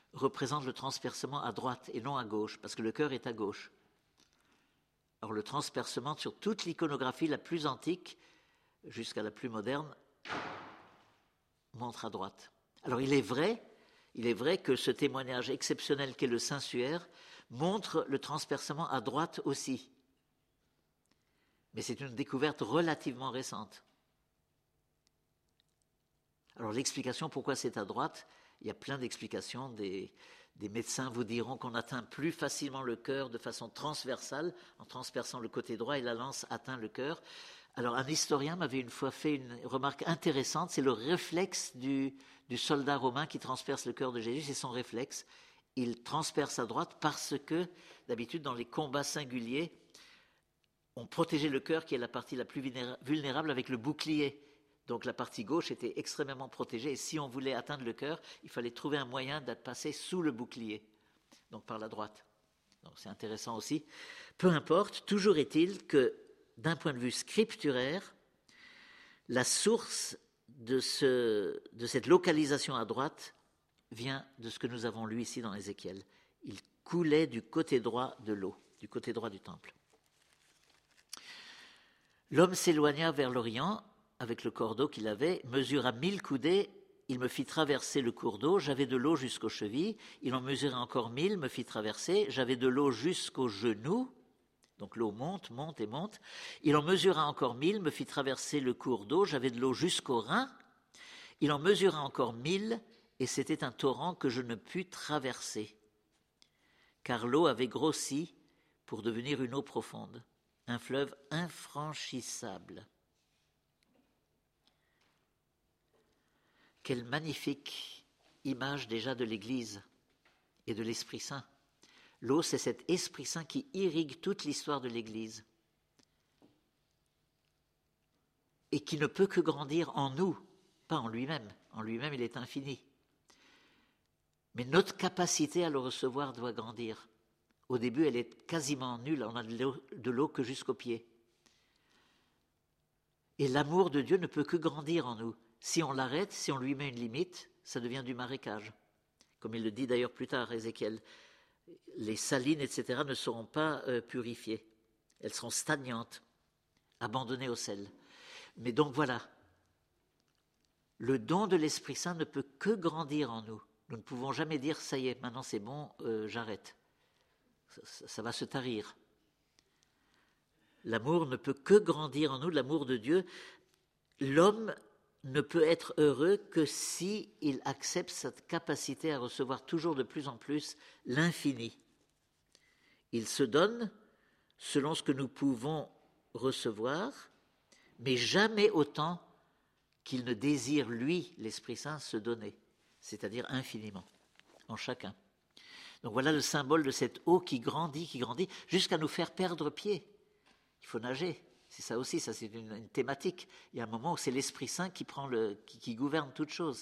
à droite et non à gauche, parce que le cœur est à gauche. Alors le transpercement sur toute l'iconographie la plus antique jusqu'à la plus moderne montre à droite. Alors il est vrai que ce témoignage exceptionnel qu'est le Saint-Suaire montre le transpercement à droite aussi. Mais c'est une découverte relativement récente. Alors l'explication pourquoi c'est à droite, il y a plein d'explications. Des médecins vous diront qu'on atteint plus facilement le cœur de façon transversale, en transperçant le côté droit et la lance atteint le cœur. Alors un historien m'avait une fois fait une remarque intéressante, c'est le réflexe du soldat romain qui transperce le cœur de Jésus, c'est son réflexe. Il transperce à droite parce que, d'habitude, dans les combats singuliers, on protégeait le cœur qui est la partie la plus vulnérable avec le bouclier. Donc la partie gauche était extrêmement protégée et si on voulait atteindre le cœur, il fallait trouver un moyen d'être passé sous le bouclier, donc par la droite. Donc c'est intéressant aussi. Peu importe, toujours est-il que d'un point de vue scripturaire, la source de cette localisation à droite vient de ce que nous avons lu ici dans Ézéchiel. Il coulait du côté droit de l'eau, du côté droit du temple. L'homme s'éloigna vers l'Orient avec le cordeau qu'il avait, mesura 1000 coudées, il me fit traverser le cours d'eau, j'avais de l'eau jusqu'aux chevilles, il en mesura encore 1000, me fit traverser, j'avais de l'eau jusqu'aux genoux, donc l'eau monte, monte et monte, il en mesura encore 1000, me fit traverser le cours d'eau, j'avais de l'eau jusqu'aux reins, il en mesura encore 1000, et c'était un torrent que je ne pus traverser, car l'eau avait grossi pour devenir une eau profonde, un fleuve infranchissable. Quelle magnifique image déjà de l'Église et de l'Esprit Saint. L'eau, c'est cet Esprit Saint qui irrigue toute l'histoire de l'Église et qui ne peut que grandir en nous, pas en lui-même. En lui-même, il est infini. Mais notre capacité à le recevoir doit grandir. Au début, elle est quasiment nulle, on a de l'eau que jusqu'aux pieds. Et l'amour de Dieu ne peut que grandir en nous. Si on l'arrête, si on lui met une limite, ça devient du marécage. Comme il le dit d'ailleurs plus tard, Ézéchiel, les salines, etc., ne seront pas purifiées. Elles seront stagnantes, abandonnées au sel. Mais donc voilà, le don de l'Esprit Saint ne peut que grandir en nous. Nous ne pouvons jamais dire, ça y est, maintenant c'est bon, j'arrête. Ça va se tarir. L'amour ne peut que grandir en nous, l'amour de Dieu. L'homme ne peut être heureux que si il accepte cette capacité à recevoir toujours de plus en plus l'infini. Il se donne selon ce que nous pouvons recevoir, mais jamais autant qu'il ne désire, lui, l'Esprit Saint, se donner, c'est-à-dire infiniment, en chacun. Donc voilà le symbole de cette eau qui grandit, jusqu'à nous faire perdre pied. Il faut nager. C'est ça aussi, ça c'est une thématique. Il y a un moment où c'est l'Esprit Saint qui gouverne toute chose.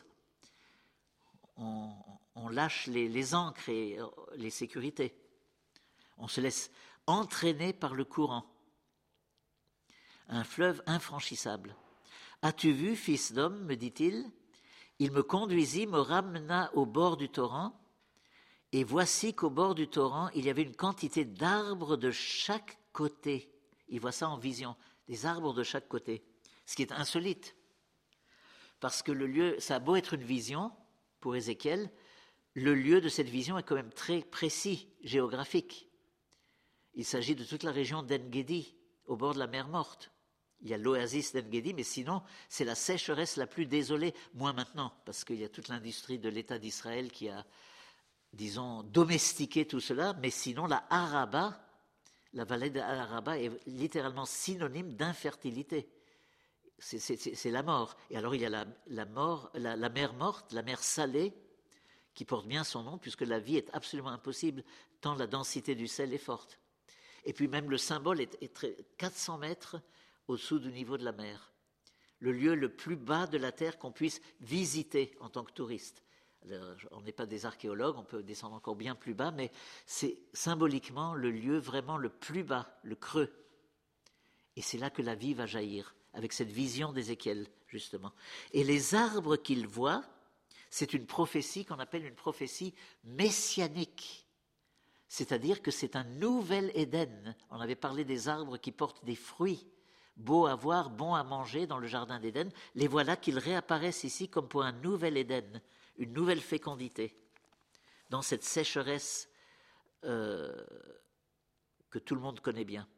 On lâche les ancres et les sécurités. On se laisse entraîner par le courant. Un fleuve infranchissable. As-tu vu, fils d'homme, me dit-il, il me conduisit, me ramena au bord du torrent, et voici qu'au bord du torrent, il y avait une quantité d'arbres de chaque côté. Il voit ça en vision, des arbres de chaque côté, ce qui est insolite. Parce que le lieu, ça a beau être une vision pour Ézéchiel, le lieu de cette vision est quand même très précis, géographique. Il s'agit de toute la région d'En-Gedi, au bord de la mer Morte. Il y a l'oasis d'En-Gedi, mais sinon, c'est la sécheresse la plus désolée, moins maintenant, parce qu'il y a toute l'industrie de l'État d'Israël qui a, disons, domestiqué tout cela, mais sinon, la Araba, la vallée d'Araba est littéralement synonyme d'infertilité. C'est la mort. Et alors il y a la mer morte, la mer salée, qui porte bien son nom, puisque la vie est absolument impossible, tant la densité du sel est forte. Et puis même le symbole est 400 mètres au-dessous du niveau de la mer. Le lieu le plus bas de la terre qu'on puisse visiter en tant que touriste. Alors, on n'est pas des archéologues, on peut descendre encore bien plus bas, mais c'est symboliquement le lieu vraiment le plus bas, le creux. Et c'est là que la vie va jaillir, avec cette vision d'Ézéchiel, justement. Et les arbres qu'il voit, c'est une prophétie qu'on appelle une prophétie messianique. C'est-à-dire que c'est un nouvel Éden. On avait parlé des arbres qui portent des fruits, beaux à voir, bons à manger dans le jardin d'Éden. Les voilà qu'ils réapparaissent ici comme pour un nouvel Éden, une nouvelle fécondité, dans cette sécheresse que tout le monde connaît bien.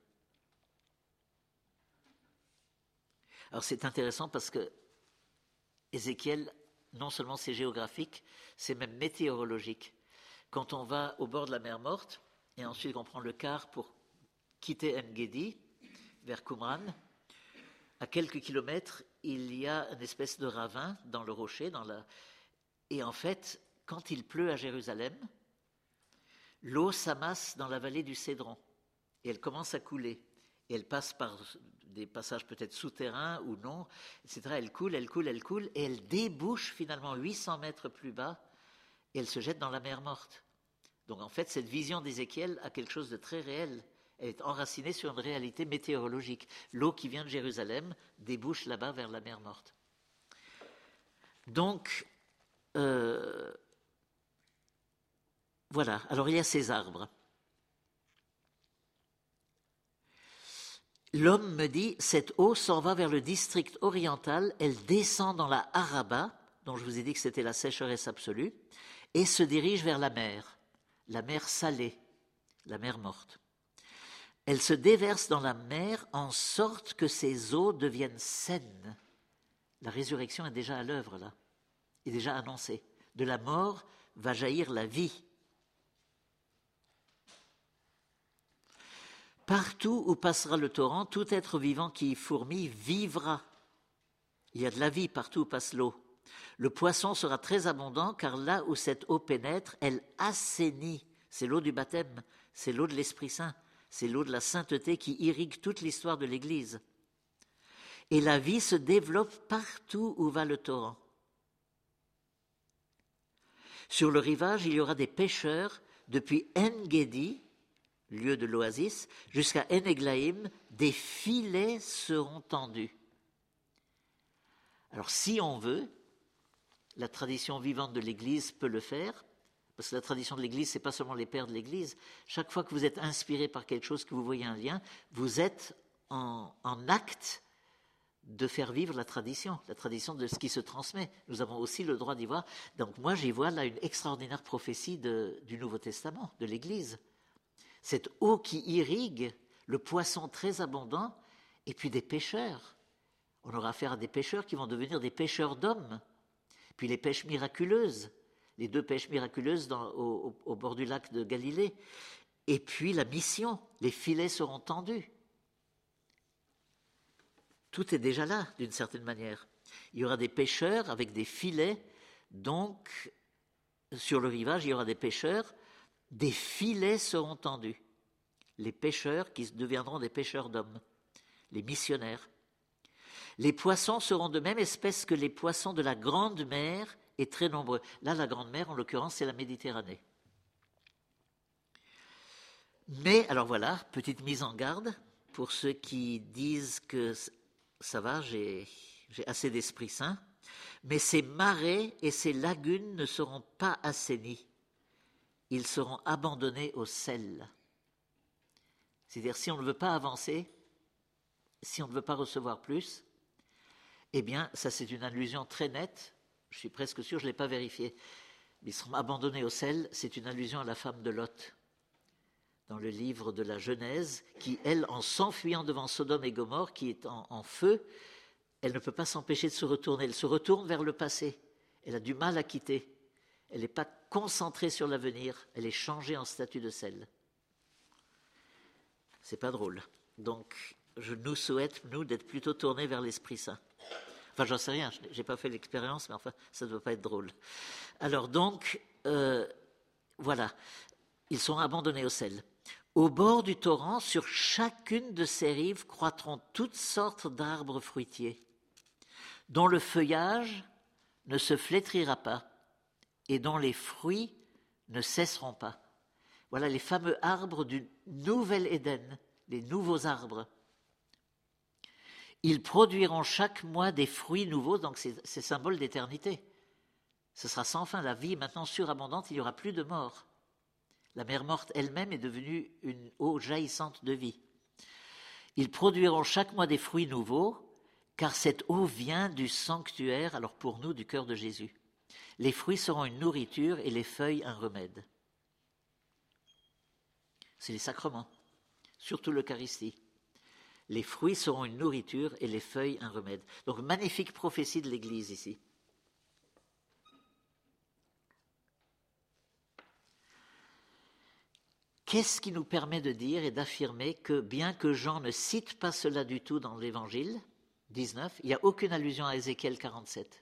Alors c'est intéressant parce que Ézéchiel, non seulement c'est géographique, c'est même météorologique. Quand on va au bord de la mer Morte, et ensuite on prend le car pour quitter En-Gedi, vers Qumran, à quelques kilomètres, il y a une espèce de ravin dans le rocher, et en fait, quand il pleut à Jérusalem, l'eau s'amasse dans la vallée du Cédron, et elle commence à couler. Et elle passe par des passages peut-être souterrains ou non, etc. Elle coule, et elle débouche finalement 800 mètres plus bas, et elle se jette dans la mer Morte. Donc en fait, cette vision d'Ézéchiel a quelque chose de très réel. Elle est enracinée sur une réalité météorologique. L'eau qui vient de Jérusalem débouche là-bas vers la mer Morte. Donc, voilà. Alors il y a ces arbres. L'homme me dit, cette eau s'en va vers le district oriental, elle descend dans la Araba, dont je vous ai dit que c'était la sécheresse absolue, et se dirige vers la mer salée, la mer Morte. Elle se déverse dans la mer en sorte que ses eaux deviennent saines. La résurrection est déjà à l'œuvre là, est déjà annoncée. De la mort va jaillir la vie. Partout où passera le torrent, tout être vivant qui y fourmille vivra. Il y a de la vie partout où passe l'eau. Le poisson sera très abondant car là où cette eau pénètre, elle assainit. C'est l'eau du baptême, c'est l'eau de l'Esprit Saint, c'est l'eau de la sainteté qui irrigue toute l'histoire de l'Église. Et la vie se développe partout où va le torrent. Sur le rivage, il y aura des pêcheurs depuis En-Gedi, lieu de l'oasis, jusqu'à En-Eglaïm, des filets seront tendus. Alors si on veut, la tradition vivante de l'Église peut le faire, parce que la tradition de l'Église, ce n'est pas seulement les pères de l'Église. Chaque fois que vous êtes inspiré par quelque chose, que vous voyez un lien, vous êtes en acte de faire vivre la tradition de ce qui se transmet. Nous avons aussi le droit d'y voir. Donc moi, j'y vois là une extraordinaire prophétie du Nouveau Testament, de l'Église. Cette eau qui irrigue, le poisson très abondant, et puis des pêcheurs. On aura affaire à des pêcheurs qui vont devenir des pêcheurs d'hommes. Puis les pêches miraculeuses, les 2 pêches miraculeuses au bord du lac de Galilée. Et puis la mission, les filets seront tendus. Tout est déjà là, d'une certaine manière. Il y aura des pêcheurs avec des filets, donc sur le rivage, il y aura des pêcheurs. Des filets seront tendus. Les pêcheurs qui deviendront des pêcheurs d'hommes, les missionnaires. Les poissons seront de même espèce que les poissons de la grande mer et très nombreux. Là, la grande mer, en l'occurrence, c'est la Méditerranée. Mais, alors voilà, petite mise en garde pour ceux qui disent que ça va, j'ai assez d'Esprit Saint, mais ces marais et ces lagunes ne seront pas assainis. Ils seront abandonnés au sel. C'est-à-dire, si on ne veut pas avancer, si on ne veut pas recevoir plus, eh bien, ça c'est une allusion très nette, je suis presque sûr, je ne l'ai pas vérifié. Ils seront abandonnés au sel, c'est une allusion à la femme de Lot, dans le livre de la Genèse, qui, elle, en s'enfuyant devant Sodome et Gomorrhe, qui est en feu, elle ne peut pas s'empêcher de se retourner. Elle se retourne vers le passé. Elle a du mal à quitter. Elle n'est pas concentrée sur l'avenir. Elle est changée en statue de sel. C'est pas drôle. Donc, je nous souhaite, nous, d'être plutôt tournés vers l'Esprit Saint. Enfin, j'en sais rien, je n'ai pas fait l'expérience, mais enfin, ça ne doit pas être drôle. Alors donc, voilà, ils sont abandonnés au sel. Au bord du torrent, sur chacune de ses rives, croîtront toutes sortes d'arbres fruitiers, dont le feuillage ne se flétrira pas et dont les fruits ne cesseront pas. Voilà les fameux arbres du nouvel Éden, les nouveaux arbres. Ils produiront chaque mois des fruits nouveaux, donc c'est symbole d'éternité. Ce sera sans fin, la vie est maintenant surabondante, il n'y aura plus de mort. La mer morte elle-même est devenue une eau jaillissante de vie. Ils produiront chaque mois des fruits nouveaux, car cette eau vient du sanctuaire, alors pour nous, du cœur de Jésus. Les fruits seront une nourriture et les feuilles un remède. C'est les sacrements, surtout l'Eucharistie. Les fruits seront une nourriture et les feuilles un remède. Donc, magnifique prophétie de l'Église ici. Qu'est-ce qui nous permet de dire et d'affirmer que, bien que Jean ne cite pas cela du tout dans l'Évangile 19, il n'y a aucune allusion à Ézéchiel 47.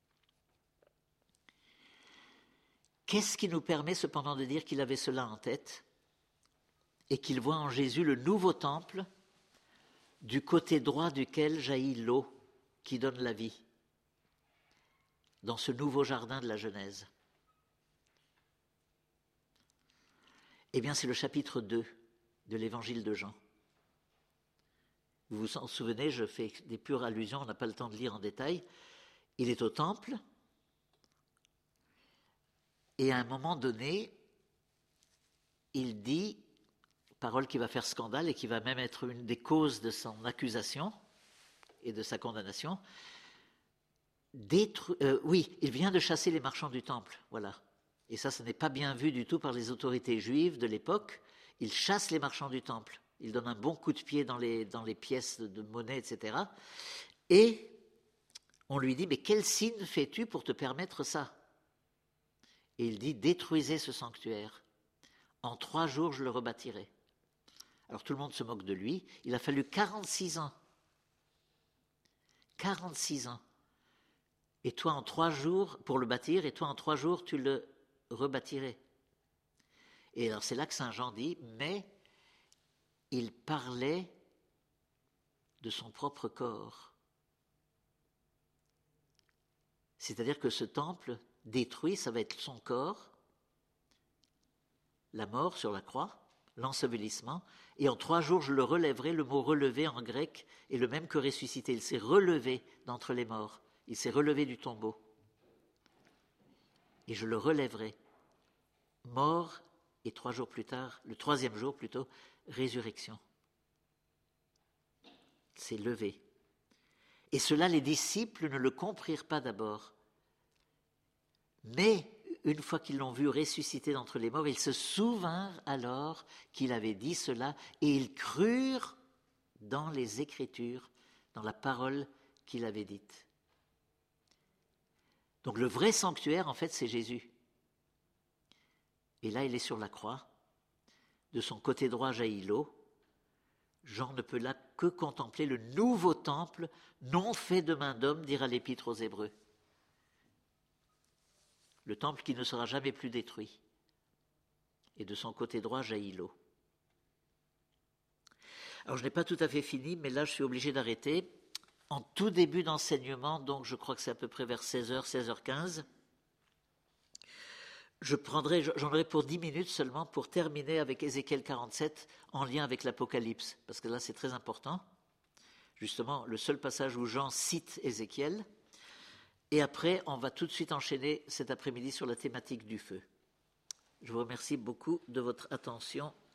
Qu'est-ce qui nous permet cependant de dire qu'il avait cela en tête et qu'il voit en Jésus le nouveau temple du côté droit duquel jaillit l'eau qui donne la vie, dans ce nouveau jardin de la Genèse? Eh bien, c'est le chapitre 2 de l'Évangile de Jean. Vous vous en souvenez, je fais des pures allusions, on n'a pas le temps de lire en détail. Il est au temple, et à un moment donné, il dit, parole qui va faire scandale et qui va même être une des causes de son accusation et de sa condamnation, oui, il vient de chasser les marchands du temple, voilà. Et ça, ce n'est pas bien vu du tout par les autorités juives de l'époque. Il chasse les marchands du temple. Il donne un bon coup de pied dans les pièces de monnaie, etc. Et on lui dit, mais quel signe fais-tu pour te permettre ça? Et il dit, détruisez ce sanctuaire. En 3 jours, je le rebâtirai. Alors tout le monde se moque de lui. Il a fallu 46 ans. 46 ans. Et toi en 3 jours, pour le bâtir, et toi en 3 jours, tu le rebâtirai. Et alors c'est là que Saint Jean dit, mais il parlait de son propre corps. C'est-à-dire que ce temple détruit, ça va être son corps, la mort sur la croix, l'ensevelissement, et en 3 jours je le relèverai. Le mot relever en grec est le même que ressusciter. Il s'est relevé d'entre les morts, il s'est relevé du tombeau. Et je le relèverai. Mort, et 3 jours plus tard, le 3e jour plutôt, résurrection. C'est levé. Et cela, les disciples ne le comprirent pas d'abord. Mais, une fois qu'ils l'ont vu ressusciter d'entre les morts, ils se souvinrent alors qu'il avait dit cela, et ils crurent dans les Écritures, dans la parole qu'il avait dite. Donc le vrai sanctuaire, en fait, c'est Jésus. Et là, il est sur la croix. De son côté droit jaillit l'eau. Jean ne peut là que contempler le nouveau temple, non fait de main d'homme, dira l'Épître aux Hébreux. Le temple qui ne sera jamais plus détruit. Et de son côté droit jaillit l'eau. Alors je n'ai pas tout à fait fini, mais là je suis obligé d'arrêter. En tout début d'enseignement, donc je crois que c'est à peu près vers 16h, 16h15, j'en aurai pour 10 minutes seulement pour terminer avec Ézéchiel 47 en lien avec l'Apocalypse, parce que là c'est très important. Justement, le seul passage où Jean cite Ézéchiel. Et après, on va tout de suite enchaîner cet après-midi sur la thématique du feu. Je vous remercie beaucoup de votre attention.